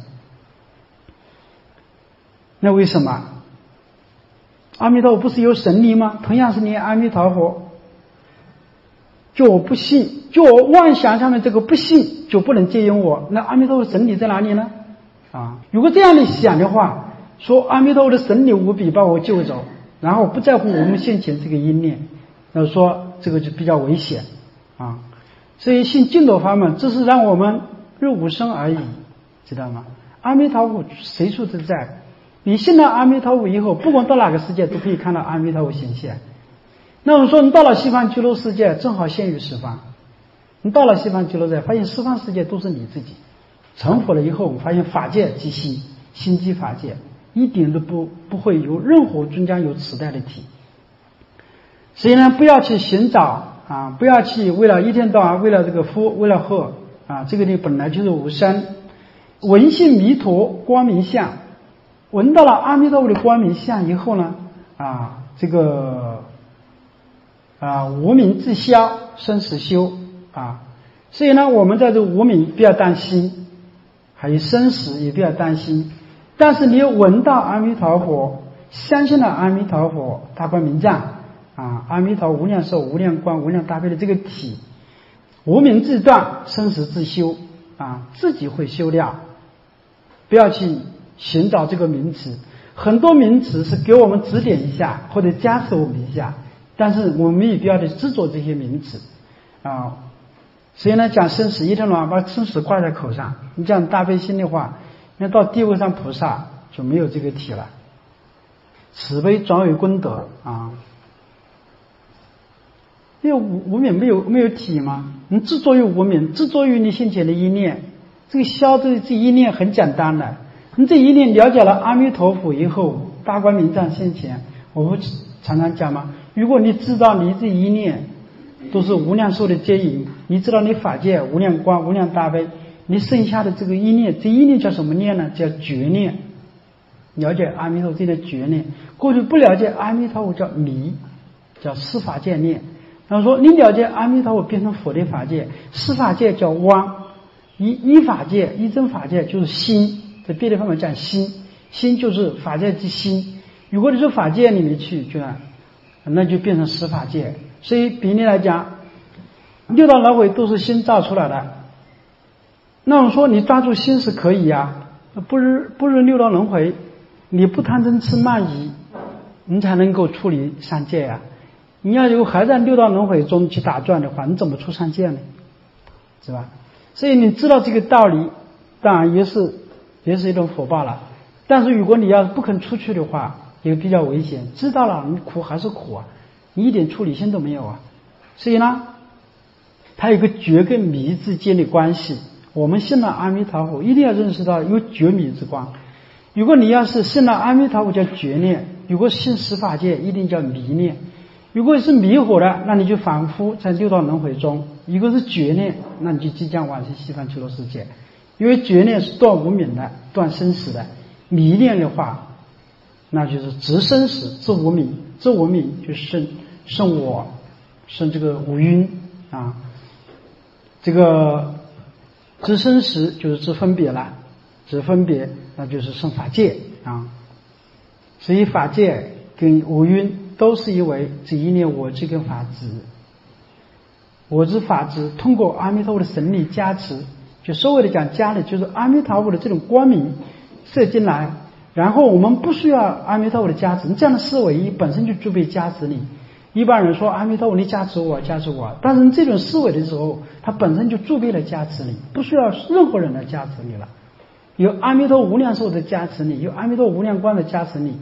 那为什么？阿弥陀佛不是有神力吗？同样是念阿弥陀佛，就我不信，就我妄想上面这个不信就不能接引我，那阿弥陀佛神力在哪里呢？啊，如果这样的想的话，说阿弥陀佛的神力无比把我救走，然后不在乎我们现前这个因念，那说这个就比较危险啊。所以信净土法门只是让我们入无生而已，知道吗？阿弥陀佛随处都在，你信了阿弥陀佛以后，不管到哪个世界都可以看到阿弥陀佛显现。那我们说你到了西方极乐世界，正好现于十方。你到了西方极乐世界，发现十方世界都是你自己。成佛了以后，我们发现法界即心，心即法界，一点都不不会有任何中间有此代的体。所以呢，不要去寻找啊，不要去为了一天到晚为了这个福，为了祸啊，这个呢本来就是无生。闻性弥陀光明相，闻到了阿弥陀佛的光明相以后呢，啊，这个啊无明自消，生死修啊。所以呢，我们在这无明不要担心。还有生死也不要担心，但是你闻到阿弥陀佛，相信了阿弥陀佛大光明藏啊，阿弥陀无量寿无量光无量大悲的这个体，无明自断，生死自修啊，自己会修掉。不要去寻找这个名词，很多名词是给我们指点一下或者加持我们一下，但是我们也不要去执着这些名词啊。所以呢，讲生死一天到晚把生死挂在口上，你讲大悲心的话，那到地位上菩萨就没有这个体了。慈悲转为功德啊，因为无无明没有没有体嘛，你执着于无明，执着于你先前的一念，这个消的这一念很简单的，你这一念了解了阿弥陀佛以后，大光明藏现前，我不常常讲吗？如果你知道你这一念都是无量寿的接引，你知道你法界无量光无量大悲，你剩下的这个一念，这一念叫什么念呢？叫觉念。了解阿弥陀佛的觉念，过去不了解阿弥陀佛叫迷，叫施法界念。然后说你了解阿弥陀佛变成佛的法界，施法界叫妄，依依法界依真法界就是心，在别的方面讲心，心就是法界之心。如果你说法界里面去，就那就变成施法界。所以比例来讲，六道轮回都是心造出来的。那我们说你抓住心是可以呀、啊，不是不是六道轮回，你不贪嗔痴慢疑，你才能够处理三界呀、啊。你要有还在六道轮回中去打转的话，你怎么出三界呢？是吧？所以你知道这个道理，当然也是也是一种福报了。但是如果你要是不肯出去的话，也比较危险。知道了，你苦还是苦啊。你一点处理性都没有啊，所以呢，它有个觉跟迷之间的关系。我们信了阿弥陀佛，一定要认识到有觉迷之光。如果你要是信了阿弥陀佛叫觉念，如果信十法界一定叫迷念。如果是迷惑的，那你就反复在六道轮回中；如果是觉念，那你就即将往生西方极乐世界。因为觉念是断无明的，断生死的；迷念的话，那就是执生死，知无明，知无明就是生。生我，生这个五蕴啊，这个知生死就是知分别了，知分别那就是生法界啊。所以法界跟五蕴都是因为这一念我执跟法执，我执法执通过阿弥陀佛的神力加持，就所谓的讲加的，就是阿弥陀佛的这种光明射进来，然后我们不需要阿弥陀佛的加持，你这样的思维本身就具备加持力。一般人说阿弥陀佛你加持我加持我，但是你这种思维的时候，它本身就具备了加持力，不需要任何人的加持力了。有阿弥陀无量寿的加持力，有阿弥陀无量光的加持力，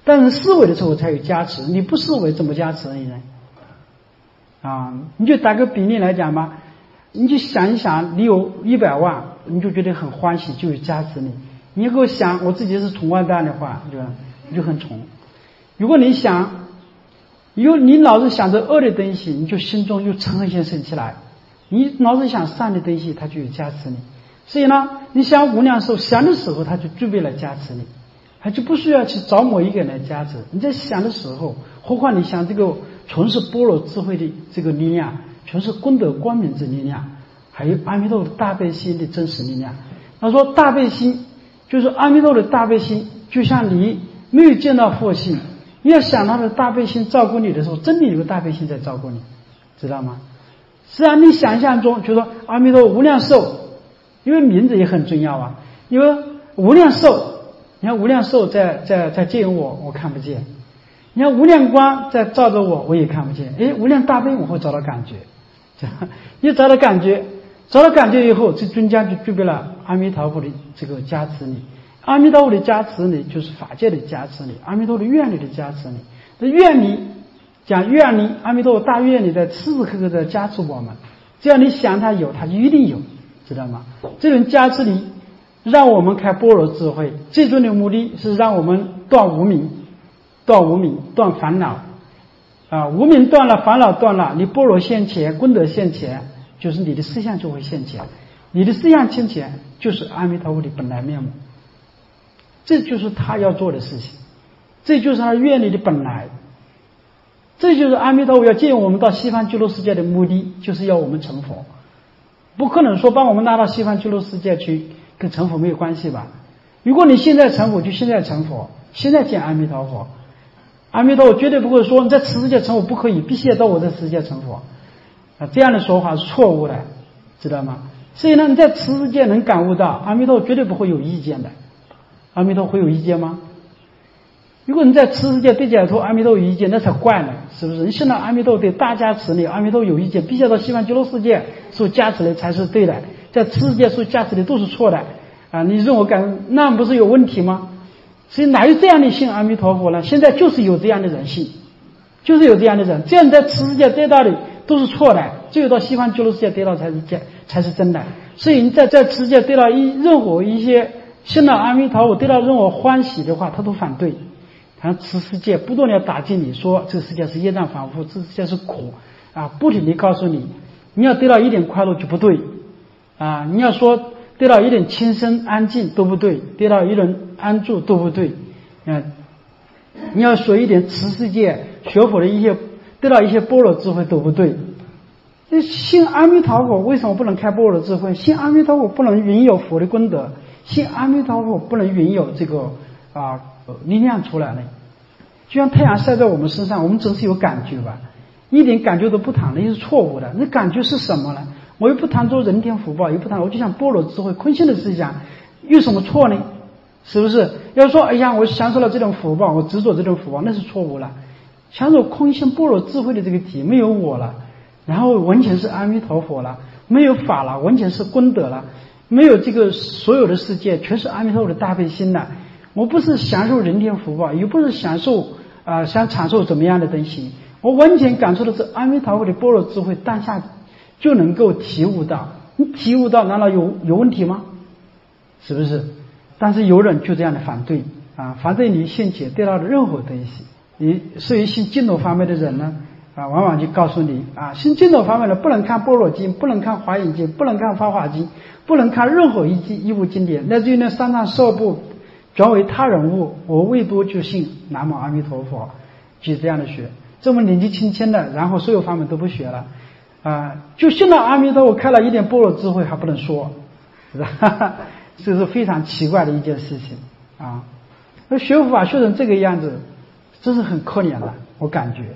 但是思维的时候才有加持，你不思维怎么加持你呢？啊，你就打个比例来讲吧，你就想一想，你有一百万，你就觉得很欢喜，就有加持你。你如果想我自己是穷光蛋的话，对吧？你就很穷。如果你想，有你老是想着恶的东西，你就心中就嗔恨心生起来；你老是想善的东西，它就有加持你。所以呢，你想无量寿想的时候，它就具备了加持你，它就不需要去找某一个人来加持。你在想的时候，何况你想这个纯是般若智慧的这个力量，全是功德光明之力量，还有阿弥陀佛的大悲心的真实力量。他说大悲心就是阿弥陀佛的大悲心，就像你没有见到佛性，你要想他的大悲心照顾你的时候，真的有个大悲心在照顾你，知道吗？实际上你想象中就说阿弥陀无量寿，因为名字也很重要啊，因为无量寿，你看无量寿在在在接引我，我看不见；你看无量光在照着我，我也看不见。诶，无量大悲我会找到感觉，这样一找到感觉，找到感觉以后，这中间就具备了阿弥陀佛的这个加持力。阿弥陀佛的加持力就是法界的加持力，阿弥陀佛的愿力的加持力。这愿力讲愿力，阿弥陀佛大愿力在时时刻刻在加持我们，只要你想它有，它就一定有，知道吗？这种加持力让我们开般若智慧，最终的目的是让我们断无明，断无明，断烦恼啊！无明断了，烦恼断了，你般若现前，功德现前，就是你的思想就会现前，你的思想现前就是阿弥陀佛的本来面目。这就是他要做的事情，这就是他愿力的本来，这就是阿弥陀佛要接引我们到西方极乐世界的目的，就是要我们成佛。不可能说把我们拉到西方极乐世界去，跟成佛没有关系吧？如果你现在成佛，就现在成佛，现在见阿弥陀佛。阿弥陀佛绝对不会说你在此世界成佛不可以，必须要到我这世界成佛啊！这样的说法是错误的，知道吗？所以呢，你在此世界能感悟到阿弥陀佛绝对不会有意见的。阿弥陀会有意见吗？如果你在此世界对解脱阿弥陀有意见，那才怪呢，是不是？你现在阿弥陀对大加持力，阿弥陀有意见，必须要到西方极乐世界受加持力才是对的，在此世界受加持力都是错的啊！你认我感那不是有问题吗？所以哪有这样的信阿弥陀佛呢？现在就是有这样的人信，就是有这样的人，这样在此世界得到的都是错的，只有到西方极乐世界得到才是真才是真的。所以你在在此世界得到一任何一些信到阿弥陀佛得到任何欢喜的话，他都反对。他此世界不断的打击你，说这个世界是业障反复，这个世界是苦啊，不停地告诉你，你要得到一点快乐就不对啊，你要说得到一点轻声安静都不对，得到一点安住都不对啊，你要说一点此世界学佛的一些得到一些般若智慧都不对。信阿弥陀佛为什么不能开般若智慧？信阿弥陀佛不能云有佛的功德，信阿弥陀佛不能云有这个啊力量出来了。就像太阳晒在我们身上，我们总是有感觉吧，一点感觉都不谈，那是错误的。那感觉是什么呢？我又不谈做人天福报，又不谈，我就想般若智慧空性的思想，有什么错呢？是不是？要说哎呀，我享受了这种福报，我执着这种福报，那是错误了。享受空性般若智慧的这个体，没有我了，然后完全是阿弥陀佛了，没有法了，完全是功德了，没有这个所有的世界全是阿弥陀佛的大悲心了。我不是享受人天福报，也不是享受啊、呃、想享受怎么样的东西，我完全感受的是阿弥陀佛的般若智慧，当下就能够体悟到。你体悟到难道有有问题吗？是不是？但是有人就这样的反对啊，反对你现前得到的任何东西。你所以信净土方面的人呢啊，往往就告诉你啊，信净土方面的不能看般若经，不能看华严经，不能看法华经，不能看任何一经一部经典，乃至于那三藏十二部转为他人物，我唯独就信南无阿弥陀佛，就这样的学。这么年纪轻轻的，然后所有方面都不学了啊，就信了阿弥陀佛，开了一点般若智慧还不能说，是吧？这是非常奇怪的一件事情啊。那学佛法学成这个样子，真是很可怜的，我感觉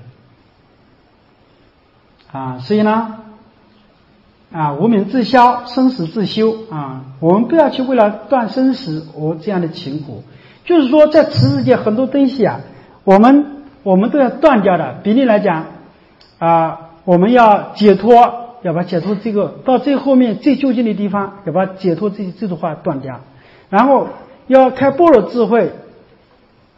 啊。所以呢啊，无明自消，生死自修啊！我们不要去为了断生死而这样的勤苦，就是说，在此世界很多东西啊，我们我们都要断掉的。比例来讲啊，我们要解脱，要把解脱这个到最后面最究竟的地方，要把解脱这这句话断掉，然后要开般若智慧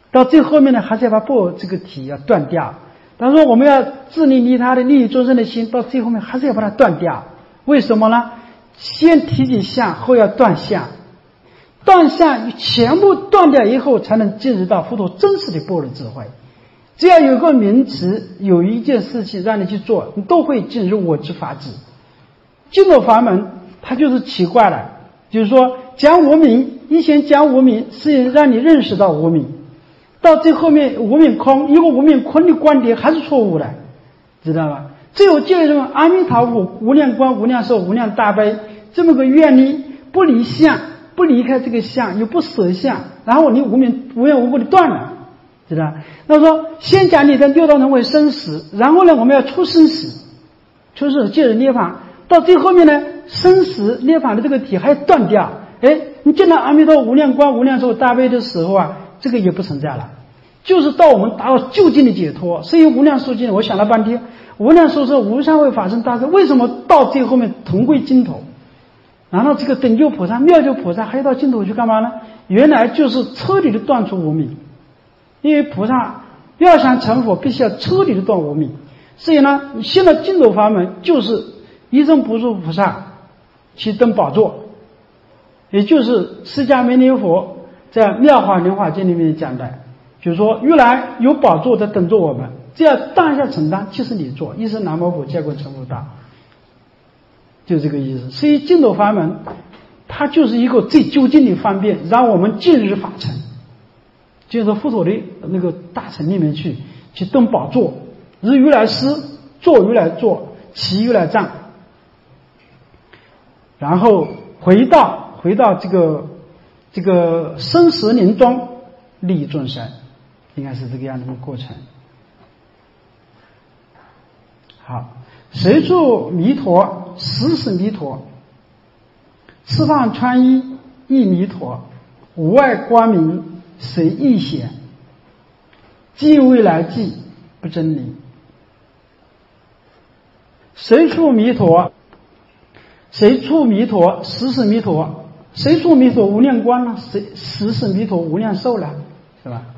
到最后面呢，还是要把波这个体要断掉。但是说我们要自利利他的利益众生的心，到最后面还是要把它断掉。为什么呢？先提起相，后要断相。断相全部断掉以后，才能进入到佛陀真实的般若智慧。只要有个名词，有一件事情让你去做，你都会进入我之法智。净土法门它就是奇怪了，就是说讲无明，以前讲无明是让你认识到无明，到最后面无明空，一个无明空的观点还是错误的，知道吧？只有借用阿弥陀佛无量光无量寿无量大悲这么个愿力，不离相，不离开这个相，又不舍相，然后你无明无缘无故的断了，知道吧？那说先讲你的六道轮回生死，然后呢我们要出生死，出生死借着涅槃，到最后面呢生死涅槃的这个体还要断掉。哎，你见到阿弥陀无量光无量寿大悲的时候啊，这个也不存在了，就是到我们达到究竟的解脱。所以无量寿经我想了半天，无量寿说无上位法身大士，为什么到最后面同归净土？然后这个等觉菩萨妙觉菩萨还要到净土去干嘛呢？原来就是彻底的断除无明。因为菩萨要想成佛，必须要彻底的断无明。所以呢，你现在净土法门就是一真不住菩萨其登宝座，也就是释迦牟尼佛在妙法莲华经里面讲的，就是说原来有宝座在等着我们，只要当下承担即是你做，一声南无普结果成佛道，就这个意思。所以净土法门它就是一个最究竟的方便，让我们进入法尘，进入佛陀的那个大乘里面去，去登宝座，日如来师，坐如来坐，骑如来藏，然后回到回到这个这个生死临终利益众生，应该是这个样的一个过程。好，随处弥陀，时时弥陀，四方穿衣亦弥陀，无外光明谁亦显，即未来际不真理。随处弥陀，随处弥陀，时时弥陀，随处弥陀无量光了，谁时时弥陀无量寿了，是吧？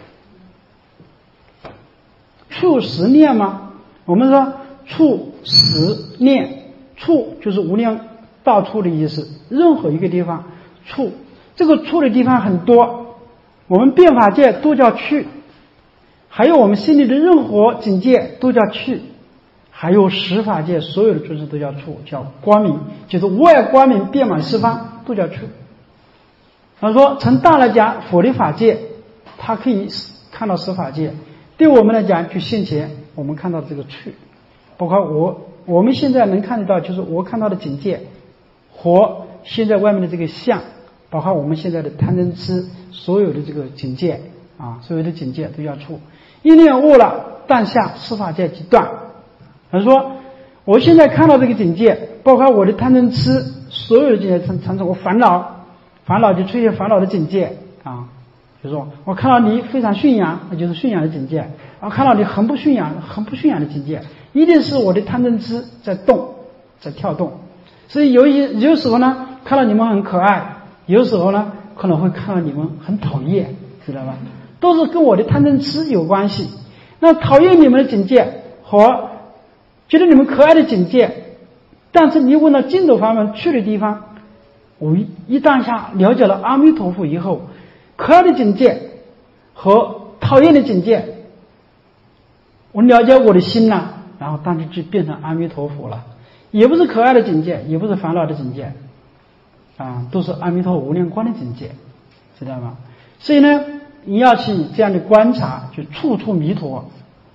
处时念吗？我们说处时念，处就是无量到处的意思，任何一个地方处，这个处的地方很多，我们变法界都叫去，还有我们心里的任何境界都叫去，还有十法界所有的众生都叫处，叫光明，就是无碍光明遍满十方都叫处。他说从大来讲，佛的法界他可以看到十法界，对我们来讲就现前我们看到这个处，包括我我们现在能看得到，就是我看到的境界和现在外面的这个相，包括我们现在的贪嗔痴所有的这个境界啊，所有的境界都叫处。一念悟了，当下十法界即断。他说我现在看到这个境界，包括我的贪嗔痴所有的境界产生我烦恼，烦恼就出现烦恼的境界啊，就是说我看到你非常驯养，那就是驯养的境界，我看到你很不驯养，很不驯养的境界，一定是我的贪嗔痴在动，在跳动。所以有一有时候呢看到你们很可爱，有时候呢可能会看到你们很讨厌，知道吧？都是跟我的贪嗔痴有关系。那讨厌你们的境界和觉得你们可爱的境界，但是你问到净土法门去的地方，我一当下了解了阿弥陀佛以后，可爱的境界和讨厌的境界，我了解我的心了，然后当时就变成阿弥陀佛了，也不是可爱的境界，也不是烦恼的境界啊，都是阿弥陀佛无量光的境界，知道吗？所以呢你要去这样的观察，就处处弥陀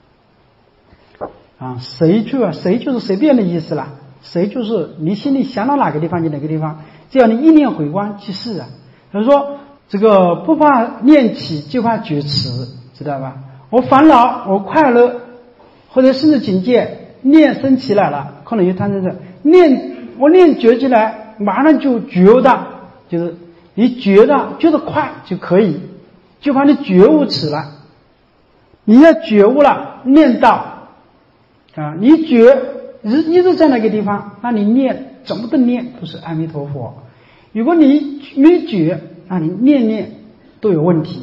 啊，谁去啊？谁就是随便的意思了。谁就是你心里想到哪个地方就哪个地方，只要你一念回光即是啊。他说这个不怕念起，就怕觉迟，知道吧？我烦恼，我快乐，或者甚至境界念升起来了，可能有贪嗔痴，念我念觉起来，马上就觉到，就是你觉到觉得快就可以，就怕你觉悟迟了。你要觉悟了，念到。啊，你觉一直在那个地方，那你念怎么的念都是阿弥陀佛。如果你没觉，那你念念都有问题。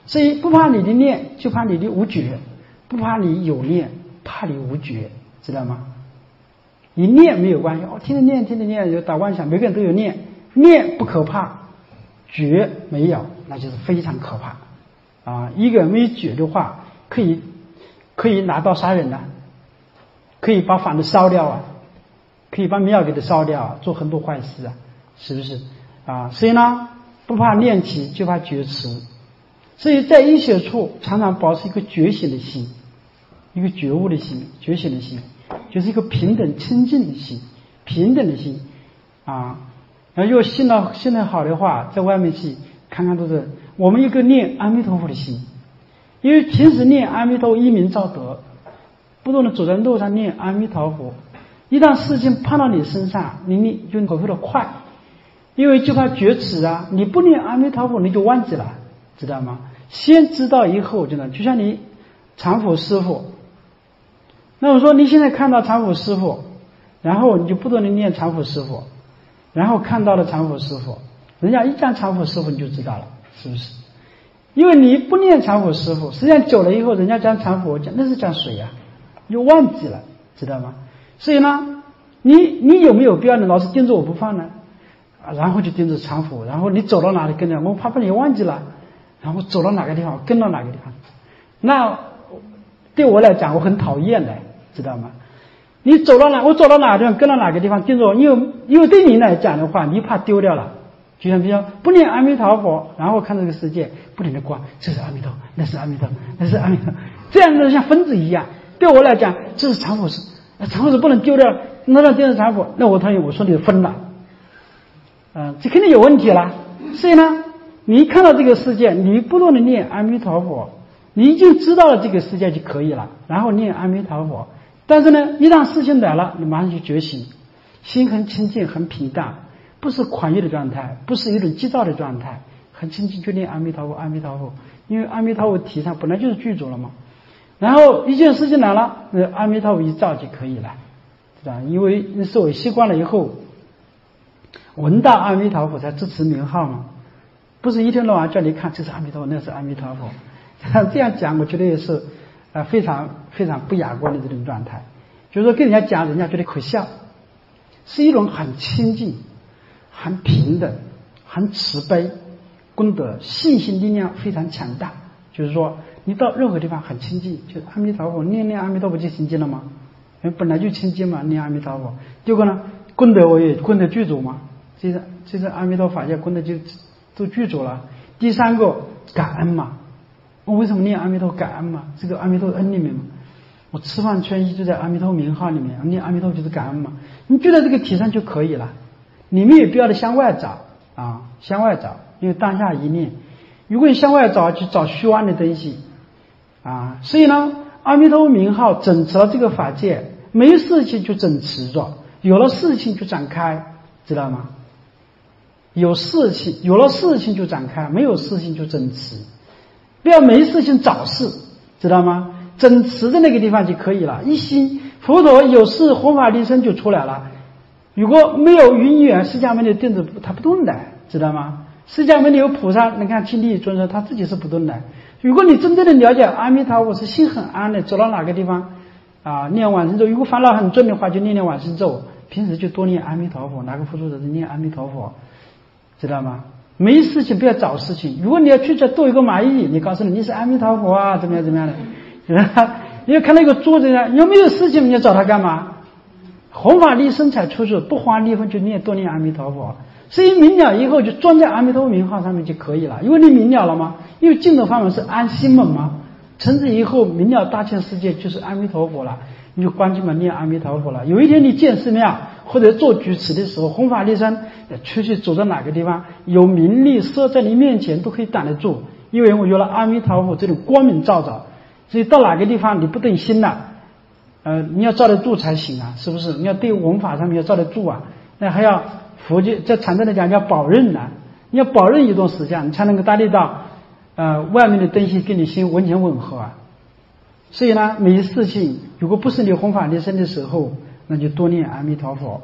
所以不怕你的念，就怕你的无觉；不怕你有念，怕你无觉，知道吗？你念没有关系，我、哦、听着念，听着念，有打妄想，每个人都有念，念不可怕，觉没有，那就是非常可怕啊！一个人没觉的话，可以可以拿刀杀人呐、啊，可以把房子烧掉啊，可以把庙给它烧掉啊，做很多坏事啊，是不是啊？所以呢，不怕念起，就怕觉迟。所以在一切处常常保持一个觉醒的心，一个觉悟的心，觉醒的心，就是一个平等清净的心，平等的心啊。然后如果信了信得好的话，在外面去看看都是我们一个念阿弥陀佛的心，因为平时念阿弥陀佛一名照德，不断的走在路上念阿弥陀佛，一旦事情碰到你身上，你你就回复的快，因为就怕觉迟啊，你不念阿弥陀佛你就忘记了，知道吗？先知道以后真的就像你常佛师父，那我说你现在看到常佛师父，然后你就不断的念常佛师父，然后看到了常佛师父，人家一讲常佛师父你就知道了，是不是？因为你不念常佛师父，实际上久了以后人家讲常佛讲那是讲谁啊，你就忘记了，知道吗？所以呢，你你有没有必要呢？老是盯着我不放呢？啊，然后就盯着常佛，然后你走到哪里跟着，我怕把你忘记了，然后走到哪个地方跟到哪个地方，那对我来讲我很讨厌的，知道吗？你走到哪，我走到哪个地方跟到哪个地方盯着我，因为因为对你来讲的话，你怕丢掉了。就像比如不念阿弥陀佛，然后看这个世界不停的光，这是阿弥陀，那是阿弥陀，那是阿弥陀，这样的像分子一样。对我来讲，这是常佛师，常佛师不能丢掉，那让丢掉常佛，那我同意，我说你分了，嗯、呃，这肯定有问题了。所以呢，你看到这个世界，你不断的念阿弥陀佛，你已经知道了这个世界就可以了，然后念阿弥陀佛。但是呢，一旦事情来了，你马上就觉醒，心很清净，很平淡，不是狂热的状态，不是一种急躁的状态，很清净就念阿弥陀佛，阿弥陀佛，因为阿弥陀佛体上本来就是具足了嘛。然后一件事情来了，那阿弥陀佛一照就可以了，是吧？因为你是我习惯了以后，闻到阿弥陀佛才支持名号嘛，不是一天到晚叫你看这是阿弥陀佛，那是阿弥陀佛，这样讲我觉得也是啊，非常非常不雅观的这种状态，就是说跟人家讲，人家觉得可笑，是一种很亲近、很平等、很慈悲、功德、信心力量非常强大。就是说，你到任何地方很亲近，就是阿弥陀佛，念念阿弥陀佛就亲近了吗？因为本来就亲近嘛，念阿弥陀佛。结果呢，功德我也功德具足嘛，这是这是阿弥陀法界功德就都具足了。第三个感恩嘛。我为什么念阿弥陀感恩嘛？这个阿弥陀恩里面嘛，我吃饭穿衣就在阿弥陀名号里面，念阿弥陀就是感恩嘛。你就在这个体上就可以了，你们也不要的向外找啊，向外找，因为当下一念。如果你向外找，去找虚妄的东西啊。所以呢，阿弥陀名号整持了这个法界，没事情就整持着，有了事情就展开，知道吗？有事情，有了事情就展开，没有事情就整持。不要没事情找事，知道吗？整持的那个地方就可以了。一心佛陀有事，弘法利生就出来了。如果没有因缘，释迦牟尼定子他不动的，知道吗？释迦牟尼有菩萨，你看清利尊者他自己是不动的。如果你真正的了解阿弥陀佛是心很安的，走到哪个地方啊，念往生咒，如果烦恼很重的话，就念念往生咒。平时就多念阿弥陀佛，哪个佛祖者念阿弥陀佛，知道吗？没事情不要找事情。如果你要去这逗一个蚂蚁，你告诉你你是阿弥陀佛啊，怎么样怎么样的，你要看到一个桌子上有没有事情，你要找他干嘛？弘法利生才出去，不花力分就念多念阿弥陀佛。所以明了以后就装在阿弥陀佛名号上面就可以了，因为你明了了吗？因为净土法门是安心门嘛，从此以后明了大千世界就是阿弥陀佛了，你就关进门念阿弥陀佛了。有一天你见寺庙或者做举持的时候，弘法利生出去走到哪个地方，有名利色在你面前都可以挡得住，因为我有了阿弥陀佛这种光明照照，所以到哪个地方你不动心了，呃，你要照得住才行啊，是不是？你要对文法上面要照得住啊，那还要佛经在禅宗来讲叫保任啊，你要保任一种实相，你才能够达得到呃外面的东西跟你心完全吻合啊。所以呢，每一事情如果不是你弘法利生的时候，那就多念阿弥陀佛。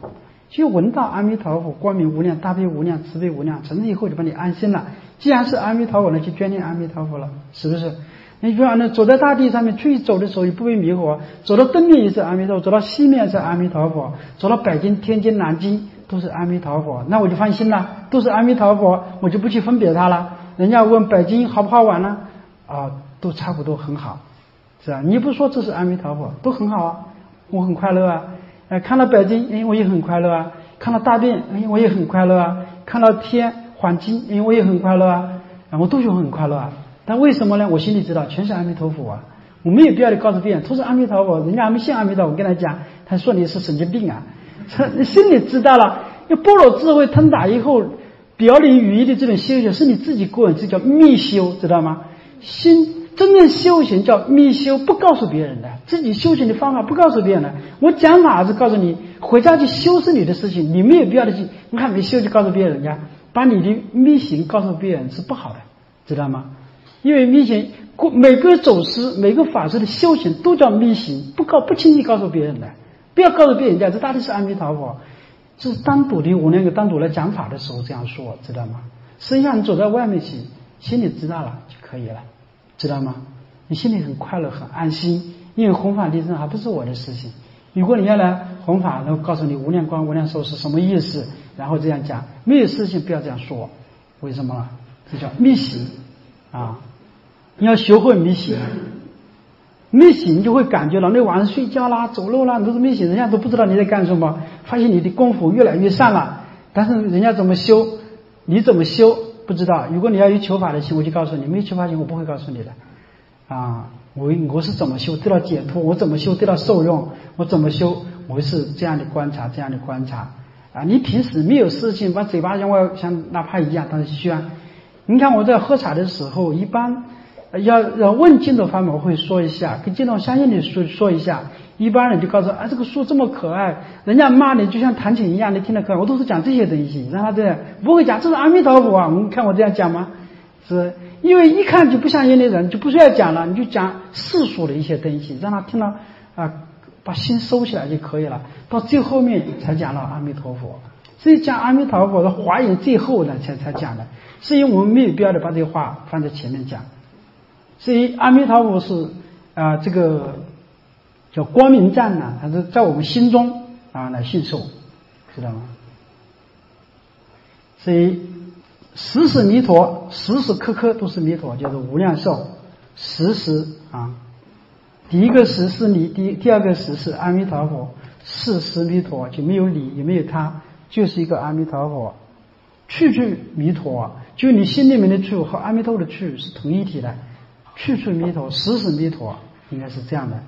就闻到阿弥陀佛光明无量、大悲无量、慈悲无量，从此以后就把你安心了。既然是阿弥陀佛了，就眷恋阿弥陀佛了，是不是？你比方呢，走在大地上面，出去走的时候也不会迷惑，走到东面也是阿弥陀佛，走到西面是阿弥陀佛，走到北京、天津、南京都是阿弥陀佛，那我就放心了，都是阿弥陀佛，我就不去分别它了。人家问北京好不好玩呢？啊，都差不多很好，是吧？你不说这是阿弥陀佛，都很好啊，我很快乐啊。呃，看到北京，哎，我也很快乐啊；看到大便，哎，我也很快乐啊；看到天黄金，哎，我也很快乐啊。然后都是很快乐啊。但为什么呢？我心里知道，全是阿弥陀佛啊！我没有必要的告诉别人，都是阿弥陀佛。人家还没信阿弥陀佛，我跟他讲，他说你是神经病啊！你心里知道了，要般若智慧通达以后，表里语义的这种修行是你自己个人，这叫密修，知道吗？心真正修行叫密修，不告诉别人的，自己修行的方法不告诉别人的。我讲法是告诉你，回家去修是你的事情，你没有必要的去，你看没修就告诉别人家，把你的密行告诉别人是不好的，知道吗？因为密行，每个走师、每个法师的修行都叫密行，不告不轻易告诉别人的，不要告诉别人家，这大体是阿弥陀佛，这是单独的，我那个单独来讲法的时候这样说，知道吗？实际上你走在外面去，心里知道了就可以了，知道吗？你心里很快乐、很安心，因为弘法利生还不是我的事情。如果你要来弘法，然后告诉你无量光、无量寿是什么意思，然后这样讲，没有事情不要这样说，为什么？这叫密行啊！你要学会密行，密行就会感觉到那晚上睡觉啦、走路啦，都是密行，人家都不知道你在干什么，发现你的功夫越来越善了，但是人家怎么修，你怎么修不知道。如果你要有求法的心，我就告诉你，没有求法心我不会告诉你的啊。我我是怎么修得到解脱，我怎么修得到受用，我怎么修，我是这样的观察，这样的观察啊。你平时没有事情，把嘴巴像我像哪怕一样，但是需要。你看我在喝茶的时候，一般要要问经的方面，我会说一下，跟经的相应的说说一下。一般人就告诉啊，这个书这么可爱，人家骂你就像弹琴一样，你听得可爱。我都是讲这些东西，让他这样不会讲这是阿弥陀佛啊。你看我这样讲吗？是因为一看就不相信的人就不需要讲了，你就讲世俗的一些东西，让他听到啊，把心收起来就可以了。到最后面才讲到阿弥陀佛，所以讲阿弥陀佛的华严最后呢才才讲的，是因为我们没有必要的把这个话放在前面讲。所以阿弥陀佛是啊，这个叫光明站呢，它是在我们心中啊来信受，知道吗？所以时时弥陀，时时刻刻都是弥陀，叫做无量寿。时时啊，第一个时是你，第第二个时是阿弥陀佛，是时弥陀就没有你也没有他，就是一个阿弥陀佛。处处弥陀，就你心里面的处和阿弥陀佛的处是同一体的。处处弥陀，时时弥陀，应该是这样的。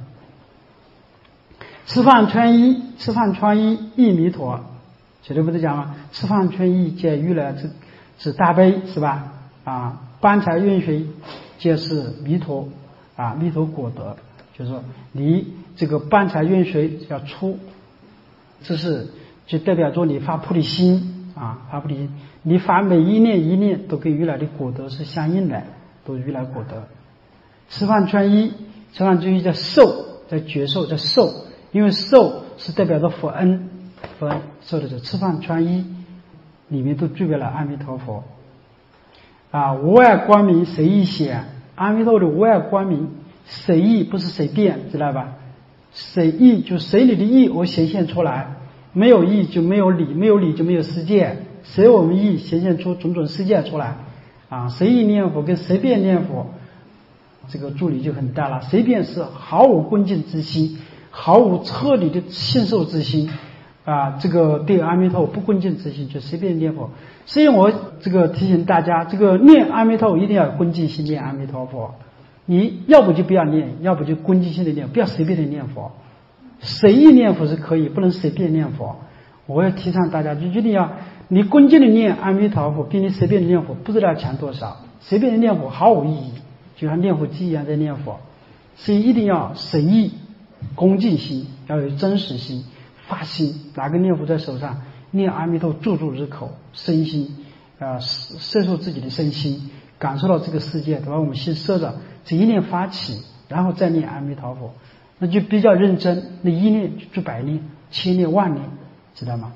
吃饭穿衣，吃饭穿衣亦弥陀，绝对不是讲吗？吃饭穿衣皆如来之之大悲，是吧？啊，搬财运水皆是弥陀啊，弥陀果德，就是说你这个搬财运水要出，这是就代表着你发菩提心啊，发菩提心，你发每一念一念都跟如来的果德是相应的，都如来果德。吃饭穿衣，吃饭穿衣叫受，在觉受叫受，因为受是代表着佛恩，佛恩受的是吃饭穿衣，里面都具备了阿弥陀佛啊，无碍光明随意显，阿弥陀佛的无碍光明随意不是随便，知道吧？随意就随你的意我显现出来，没有意就没有理，没有理就没有世界，随我们意显现出种种世界出来啊！随意念佛跟随便念佛这个助理就很大了，随便是毫无恭敬之心，毫无彻底的信受之心啊，这个对阿弥陀佛不恭敬之心就随便念佛。所以我这个提醒大家，这个念阿弥陀佛一定要有恭敬心念阿弥陀佛，你要不就不要念，要不就恭敬心的念，不要随便的念佛。随意念佛是可以，不能随便念佛。我要提倡大家就一定要你恭敬的念阿弥陀佛，比你随便的念佛不知道强多少。随便的念佛毫无意义，就像念佛机一样在念佛。所以一定要随意恭敬心，要有真实心发心，拿个念佛在手上念阿弥陀佛，住住日口，身心啊，摄受自己的身心，感受到这个世界，把我们心摄着，这一念发起，然后再念阿弥陀佛，那就比较认真，那一念就百念千念万念，知道吗？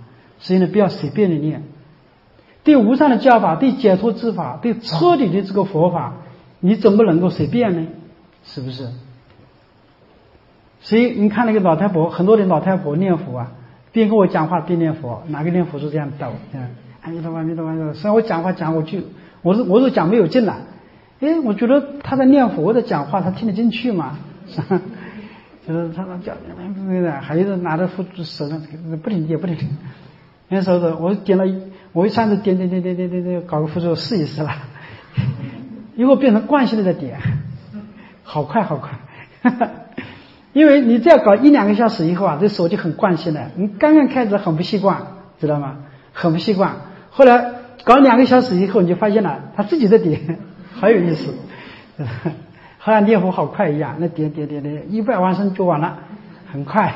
所以呢，不要随便的念。对无上的教法，对解脱之法，对彻底的这个佛法，你怎么能够随便呢？是不是？所以你看那个老太婆，很多的老太婆念佛啊，边跟我讲话边念佛，哪个念佛是这样逗？嗯，阿弥陀佛，阿弥陀佛。虽然我讲话讲我就，我是我是讲没有劲了，哎，我觉得他在念佛，我在讲话，他听得进去嘛？是吧？就是他讲，还有拿着佛手上不停点不停点，那时候的我点了，我上次点点点点点点点搞个佛咒试一试了，一会儿变成惯性的在点，好快好快。因为你再搞一两个小时以后啊，这手就很惯性了。你刚刚开始很不习惯，知道吗？很不习惯。后来搞两个小时以后，你就发现了，他自己在点，好有意思，好像念佛好快一样。那点点点点，一百万声就完了，很快。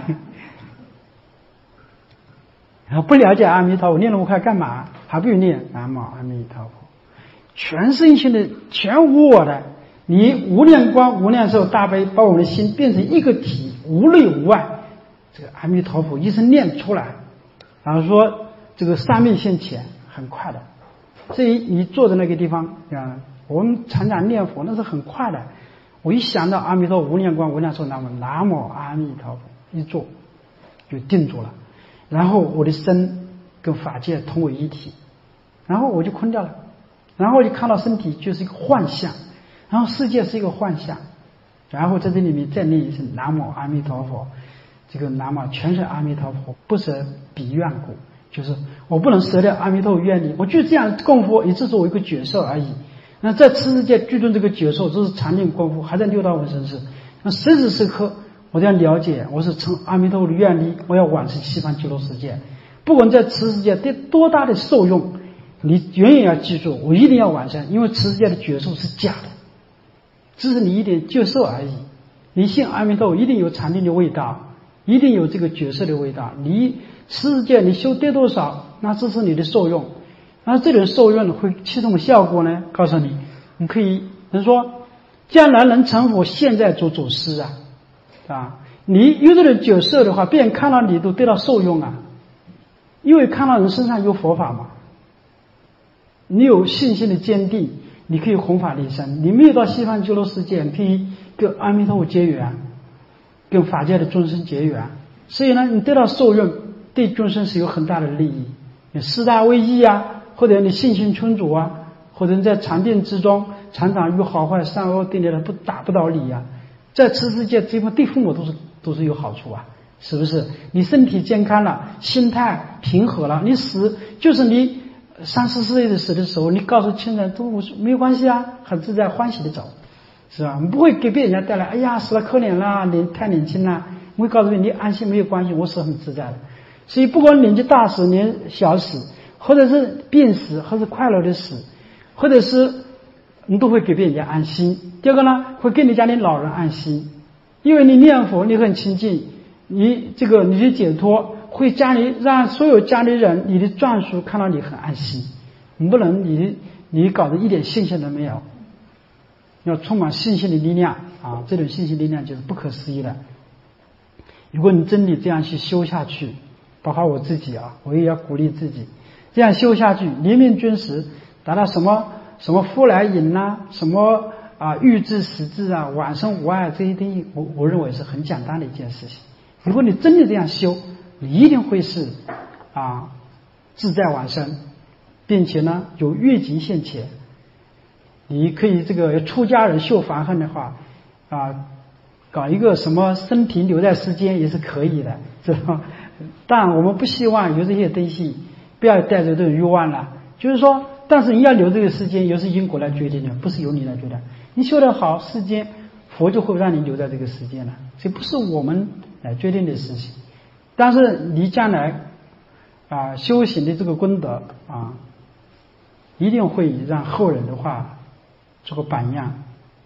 然后不了解阿弥陀佛，念那么快干嘛？还不如念南无阿弥陀佛，全身心的，全无我的。你无量光无量寿大悲，把我们的心变成一个体，无内无外。这个阿弥陀佛一声念出来，然后说这个三昧现前，很快的。所以你坐在那个地方啊，我们常常念佛那是很快的。我一想到阿弥陀无量光无量寿南无南无阿弥陀佛，一坐就定住了。然后我的身跟法界同为一体，然后我就空掉了，然后我就看到身体就是一个幻象。然后世界是一个幻象，然后在这里面再念一声南无阿弥陀佛，这个南无全是阿弥陀佛，不舍彼愿故，就是我不能舍掉阿弥陀佛愿力，我就这样供佛，也只是我一个觉受而已。那在此世界具足这个觉受，这是常念功夫，还在六道闻生世。那时时刻刻我都要了解，我是成阿弥陀佛的愿力，我要往生西方极乐世界。不管在此世界对多大的受用，你永远要记住，我一定要往生，因为此世界的觉受是假的。只是你一点觉受而已，你信阿弥陀佛一定有禅定的味道，一定有这个觉受的味道。你世界你修得多少，那这是你的受用。那这种受用会起什么效果呢？告诉你，你可以人说将来能成佛，现在做祖师啊，啊，你有这种觉受的话，别人看到你都得到受用啊，因为看到人身上有佛法嘛，你有信心的坚定。你可以弘法利生，你没有到西方极乐世界，你可以跟阿弥陀佛结缘，跟法界的众生结缘。所以呢，你得到受用，对众生是有很大的利益。你四大为一啊，或者你信心充足啊，或者你在禅定之中，常常与好坏善恶对立的不打不到理啊，在此世界这部对父母都是都是有好处啊，是不是？你身体健康了，心态平和了，你死就是你。三四十岁的死的时候，你告诉亲人都没有关系啊，很自在欢喜的走，是吧？你不会给别人家带来哎呀死了可怜啦，年太年轻啦，我会告诉你，你安心没有关系，我死很自在的。所以不管年纪大死年小死，或者是病死，或者是快乐的死，或者是你都会给别人家安心。第二个呢，会给你家里老人安心，因为你念佛你很亲近，你这个你的解脱会家里让所有家里人你的眷属看到你很安心。你不能你你搞得一点信心都没有，要充满信心的力量啊！这种信心力量就是不可思议的。如果你真的这样去修下去，包括我自己啊，我也要鼓励自己这样修下去，临命终时达到什么什么复来隐啊，什么啊欲智识智啊，往生无碍这些东西，我我认为是很简单的一件事情。如果你真的这样修，你一定会是啊自在往生，并且呢有越境现前。你可以这个出家人修梵行的话啊，搞一个什么身体留在世间也是可以的，知道吗？但我们不希望有这些东西，不要带着这种欲望了。就是说，但是你要留这个世间，也是因果来决定的，不是由你来决定。你修得好，世间佛就会让你留在这个世间了，这不是我们来决定的事情。但是你将来啊修行的这个功德啊，一定会让后人的话做个榜样。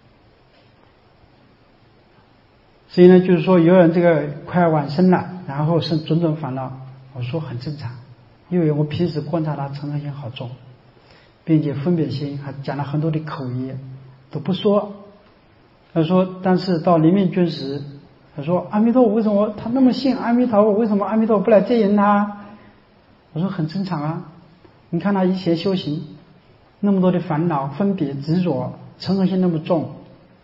所以呢，就是说有人这个快往生了，然后生种种烦恼，我说很正常，因为我平时观察他嗔恨心好重，并且分别心还讲了很多的口业都不说。他说但是到临命终时，他说阿弥陀佛为什么他那么信阿弥陀佛，为什么阿弥陀佛不来接引他？ 我说很正常啊，你看他以前修行那么多的烦恼、分别、执着、嗔恨心那么重，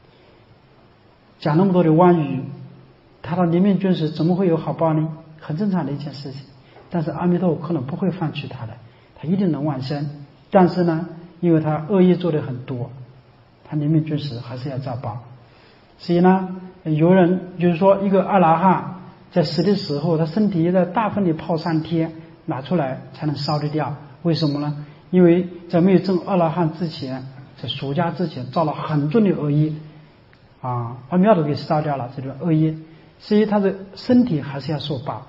讲那么多的妄语，他到临命终时怎么会有好报呢？很正常的一件事情。但是阿弥陀佛可能不会放弃他的，他一定能往生。但是呢，因为他恶业做的很多，他临命终时还是要遭报。所以呢，有人就是说一个阿罗汉在死的时候，他身体在大粪里泡三天，拿出来才能烧得掉。为什么呢？因为在没有证阿罗汉之前，在出家之前造了很重的恶业啊，把庙都给烧掉了，这种恶业，所以他的身体还是要受报。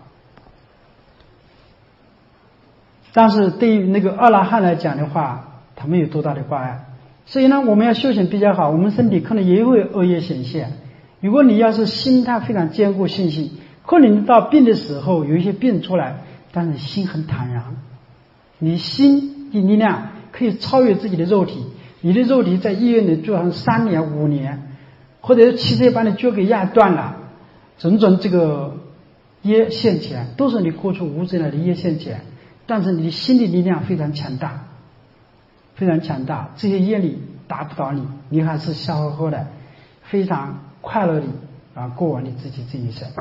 但是对于那个阿罗汉来讲的话，他没有多大的挂碍。所以呢，我们要修行比较好，我们身体可能也会恶业显现。如果你要是心态非常坚固信心，可能到病的时候有一些病出来，但是心很坦然，你心的力量可以超越自己的肉体。你的肉体在医院里住上三年五年，或者是汽车把你脚给压断了，种种这个业现前，都是你过去无知来的业现前。但是你的心理力量非常强大，非常强大，这些业力打不倒你，你还是笑呵呵的，非常快乐的啊过完你自己这一生。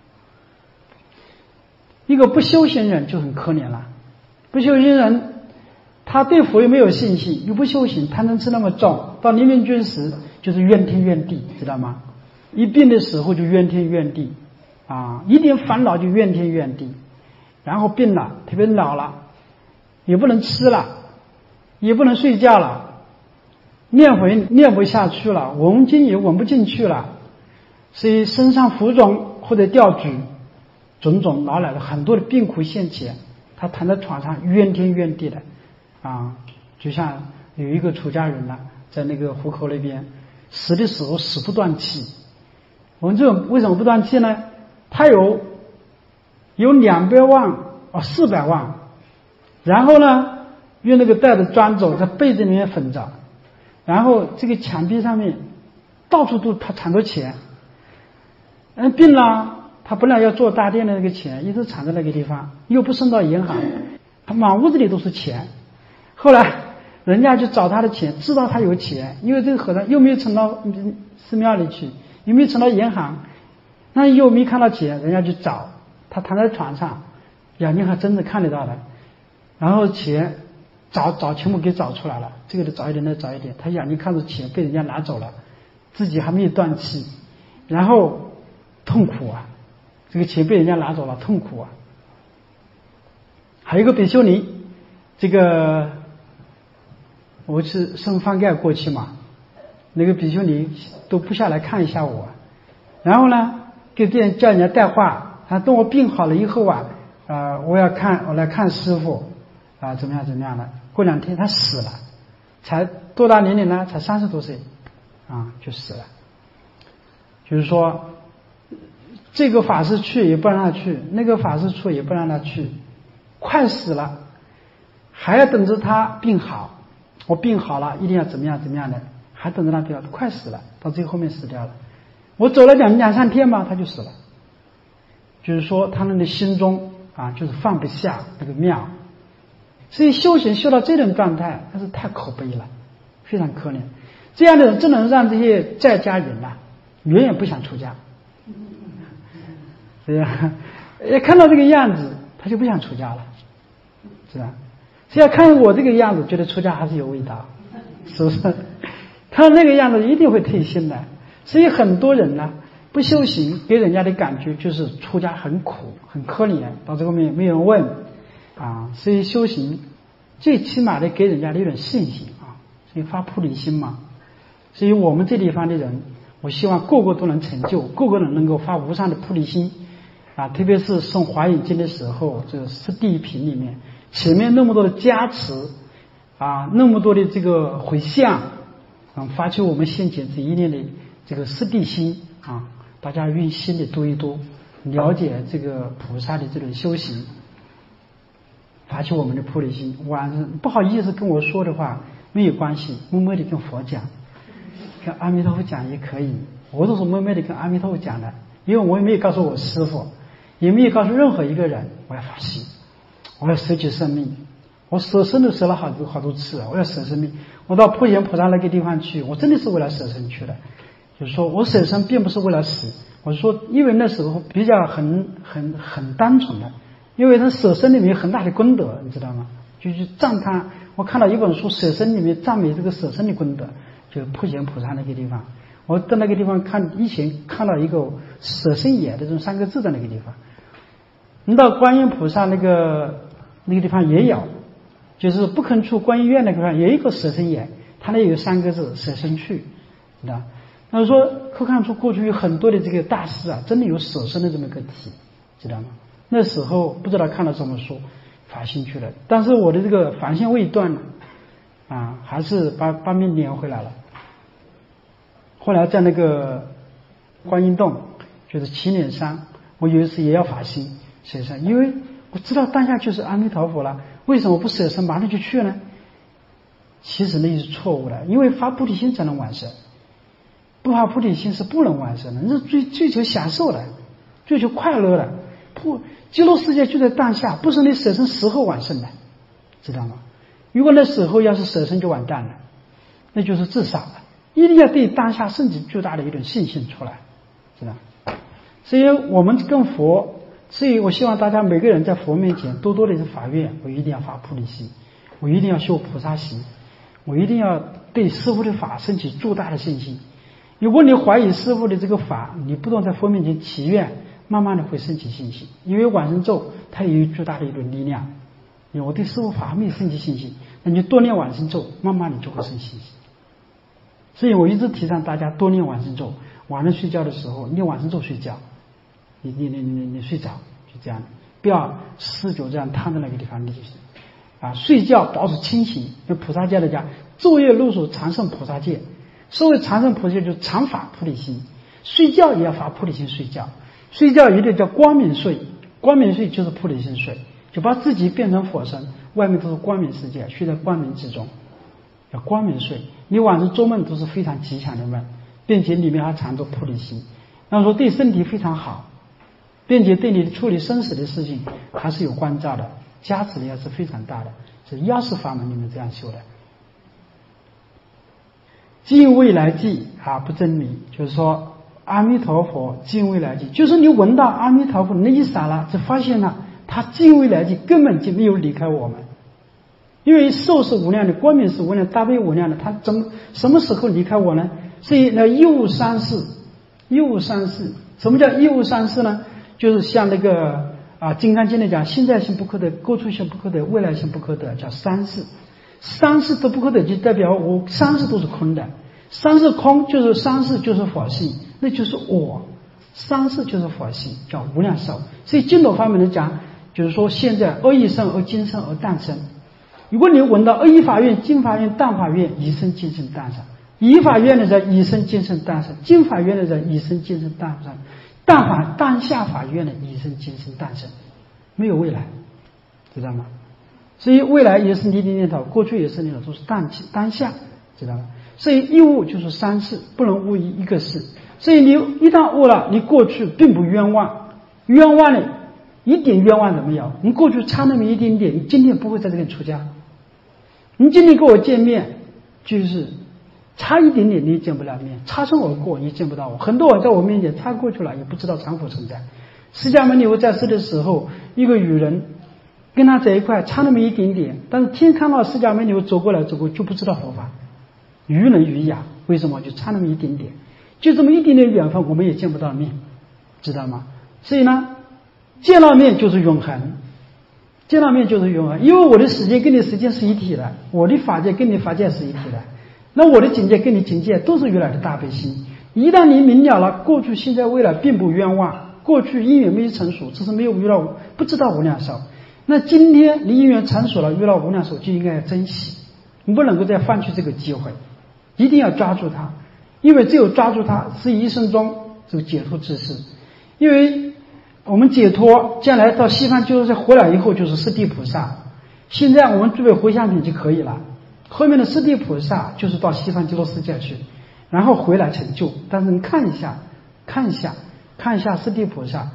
一个不修行人就很可怜了，不修行人他对佛又没有信心，又不修行，贪嗔痴那么重，到临命终时就是怨天怨地，知道吗？一病的时候就怨天怨地啊，一点烦恼就怨天怨地。然后病了，特别老了，也不能吃了，也不能睡觉了，念佛念不下去了，闻经也闻不进去了，所以身上浮肿或者吊举，种种老来的很多的病苦现前，他躺在床上怨天怨地的啊，就像有一个出家人了，在那个湖口那边死的时候死不断气。我们这种为什么不断气呢？他有有两百万哦，四百万，然后呢，用那个袋子装走，在被子里面缝着，然后这个墙壁上面到处都他藏着钱。嗯，病了，他本来要做大殿的那个钱一直藏在那个地方，又不送到银行，他满屋子里都是钱。后来人家去找他的钱，知道他有钱，因为这个和尚又没有存到寺庙里去，又没有存到银行，那又没看到钱，人家去找。他躺在床上，眼睛还真的看得到的，然后钱找找全部给找出来了，这个得找一点，那找一点，他眼睛看着钱被人家拿走了，自己还没有断气，然后痛苦啊，这个钱被人家拿走了，痛苦啊。还有一个比丘尼，这个我是送饭盖过去嘛，那个比丘尼都不下来看一下我，然后呢给别人叫人家带话。他等我病好了以后啊，呃，我要看我来看师父啊，怎么样怎么样的。过两天他死了，才多大年龄呢？才三十多岁啊，就死了。就是说，这个法师去也不让他去，那个法师去也不让他去，快死了，还要等着他病好。我病好了，一定要怎么样怎么样的，还等着他病好，快死了，到最后面死掉了。我走了两两三天吧，他就死了。就是说他们的心中啊，就是放不下那个庙，所以修行修到这种状态，那是太可悲了，非常可怜。这样的人真能让这些在家人呐、啊，远远不想出家。对呀，也看到这个样子，他就不想出家了，是吧？只要看我这个样子，觉得出家还是有味道，是不是？看那个样子一定会退心的。所以很多人呢。不修行给人家的感觉就是出家很苦很可怜，到这个面没人问啊，所以修行最起码的给人家的一种信心啊，所以发菩提心嘛。所以我们这地方的人，我希望个个都能成就，个个人能够发无上的菩提心啊，特别是诵华严经的时候，这个十地品里面前面那么多的加持啊，那么多的这个回向啊，发起我们现前这一念的这个十地心啊。大家用心的读一读，了解这个菩萨的这种修行，发起我们的菩提心。晚上不好意思跟我说的话没有关系，默默的跟佛讲，跟阿弥陀佛讲也可以。我都是默默的跟阿弥陀佛讲的，因为我也没有告诉我师父，也没有告诉任何一个人我要发心。 我要舍弃生命，我舍生都舍了好多好多次，我要舍生命。我到普贤菩萨那个地方去，我真的是为了舍生去的。就是说我舍生并不是为了死，我说因为那时候比较很很很单纯的，因为他舍生里面有很大的功德，你知道吗？就去赞叹，我看到一本书舍生里面赞美这个舍生的功德，就是普贤菩萨那个地方。我在那个地方看，以前看到一个舍生也的这种三个字在那个地方。你到观音菩萨那个那个地方也有，就是不肯出观音院那个地方也有一个舍生也，它那有三个字舍生去，知道？那说可看出过去有很多的这个大师啊，真的有舍生的这么个体，知道吗？那时候不知道看了什么书发兴趣了，但是我的这个凡心未断了啊，还是把把命连回来了。后来在那个观音洞，就是七连山，我有一次也要发心舍生，因为我知道当下就是阿弥陀佛了，为什么不舍生马上就去呢？其实那是错误的，因为发菩提心才能完成，不发菩提心是不能完成的。你是追追求享受的，追求快乐的，不，极乐世界就在当下，不是你舍生时候完成的，知道吗？如果那时候要是舍生就完蛋了，那就是自杀了。一定要对当下甚至巨大的一种信心出来，知道？所以我们跟佛，所以我希望大家每个人在佛面前多多的是发愿，我一定要发菩提心，我一定要修菩萨行，我一定要对师父的法升起巨大的信心。如果你怀疑师父的这个法，你不断在佛面前祈愿，慢慢的会升起信心，因为往生咒它也有巨大的一种力量。我对师父法没有升起信心，那你多念往生咒，慢慢你就会生信心。所以我一直提倡大家多念往生咒，晚上睡觉的时候念往生咒睡觉，你你你你你睡着就这样，不要持久这样瘫在那个地方，你就是啊，睡觉保持清醒。用菩萨戒来讲，昼夜露宿常胜菩萨戒。所谓常胜菩萨戒就是常发菩提心，睡觉也要发菩提心睡觉，睡觉一定叫光明睡，光明睡就是菩提心睡，就把自己变成佛身，外面都是光明世界，睡在光明之中，叫光明睡。你晚上做梦都是非常吉祥的梦，并且里面还藏着菩提心，那说对身体非常好，并且对你处理生死的事情还是有关照的，加持力还是非常大的，是药师法门里面这样修的。尽未来际啊，不真迷，就是说阿弥陀佛尽未来际，就是你闻到阿弥陀佛那一刹那，就发现了他尽未来际根本就没有离开我们。因为寿是无量的，光明是无量，大悲无量的，他怎么什么时候离开我呢？所以那一无三世，一无三世，什么叫一无三世呢？就是像那个啊《金刚经》里讲，现在性不可得，过去性不可得，未来性不可得，叫三世。三世都不可得，就代表我三世都是空的。三世空就是三世就是佛性，那就是我。三世就是佛性，叫无量寿。所以净土方面来讲，就是说现在阿育生、而今生、而诞生。如果你闻到阿育法院、净法院、荡法院，一生今生诞生；一法院的人一生今生诞生，净法院的人一生今生诞生，荡法当下法院的一生今生诞生，没有未来，知道吗？所以未来也是你的念头，过去也是念头，都是当当下，知道吗？所以一悟就是三世，不能悟一个世。所以你一旦悟了，你过去并不冤枉，冤枉了一点冤枉都没有。你过去差那么一点点，你今天不会在这里出家。你今天跟我见面，就是差一点点你也见不了面，擦身而过你见不到我。很多人在我面前擦过去了，也不知道常否存在。释迦牟尼佛在世的时候，一个女人跟他在一块差那么一点点，但是天看到释迦牟尼佛走过来走过，就不知道佛法，于人于雅，为什么就差那么一点点？就这么一点点缘分，我们也见不到面，知道吗？所以呢，见到面就是永恒，见到面就是永恒，因为我的时间跟你时间是一体的，我的法界跟你法界是一体的，那我的境界跟你境界都是原来的大悲心。一旦你明了了，过去现在未来并不冤枉，过去因缘没有成熟，只是没有遇到，不知道无量寿。那今天你因缘成熟了，遇到无量寿，就应该要珍惜，你不能够再放弃这个机会，一定要抓住它，因为只有抓住它，是一生中这个解脱之事。因为我们解脱，将来到西方就是回来以后就是四谛菩萨，现在我们具备回向品就可以了，后面的四谛菩萨就是到西方极乐世界去，然后回来成就。但是你看一下看一下看一下四谛菩萨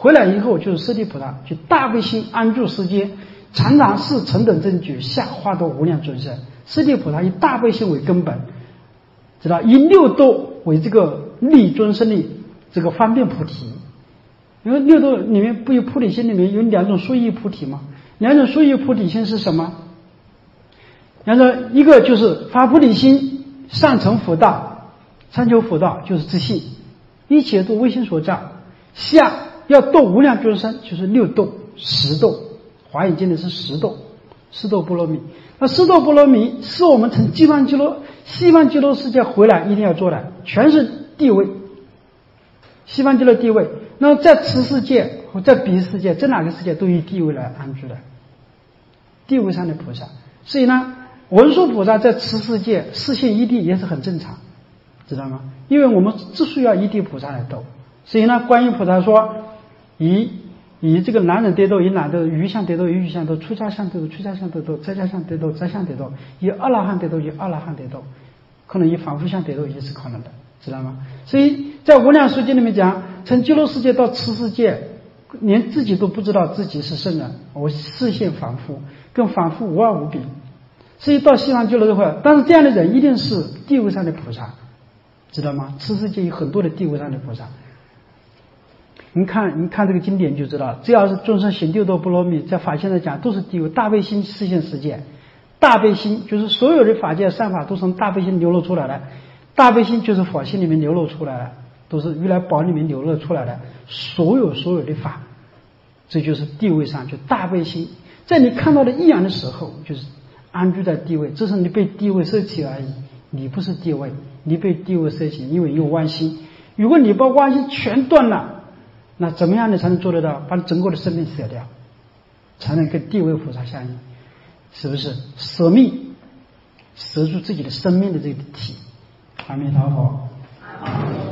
回来以后就是舍利菩萨，就大悲心安住世间，常常是成等正觉，下化度无量众生。舍利菩萨以大悲心为根本，知道以六度为这个利尊生的这个方便菩提。因为六度里面不有菩提心里面有两种殊异菩提吗？两种殊异菩提心是什么？两种，一个就是发菩提心上成佛道，上求佛道就是自信，一切度唯心所造，下要度无量众生就是六度十度，华严经的是十度，十度波罗蜜。那十度波罗蜜是我们从西方极乐西方极乐世界回来一定要做的，全是地位，西方极乐地位。那在此世界和在彼世界，这哪个世界都以地位来安住的，地位上的菩萨。所以呢，文殊菩萨在此世界示现一地也是很正常，知道吗？因为我们只需要一地菩萨来度。所以呢，观音菩萨说，以以这个男人得度，以男的余相得度，以余相得度；出家相得度，出家相得度；在家相得度，在相得度；以阿罗汉得度，以阿罗汉得度，可能以凡夫相得度也是可能的，知道吗？所以在无量寿经里面讲，从极乐世界到此世界，连自己都不知道自己是圣人，我视现凡夫，跟凡夫无二无别。所以到西方极乐的话，但是这样的人一定是地位上的菩萨，知道吗？此世界有很多的地位上的菩萨。你看，你看这个经典就知道，只要是众生行六度波罗蜜，在法现在讲都是地位。大悲心示现世界，大悲心就是所有的法界善法都从大悲心流露出来的，大悲心就是佛心里面流露出来的，都是如来宝里面流露出来的，所有所有的法，这就是地位上就大悲心。在你看到的异样的时候，就是安住在地位，这是你被地位摄起而已，你不是地位，你被地位摄起，因为你有弯心。如果你把弯心全断了，那怎么样你才能做得到？把你整个的生命舍掉，才能跟地位菩萨相应，是不是？舍命，舍住自己的生命的这个体。阿弥陀佛。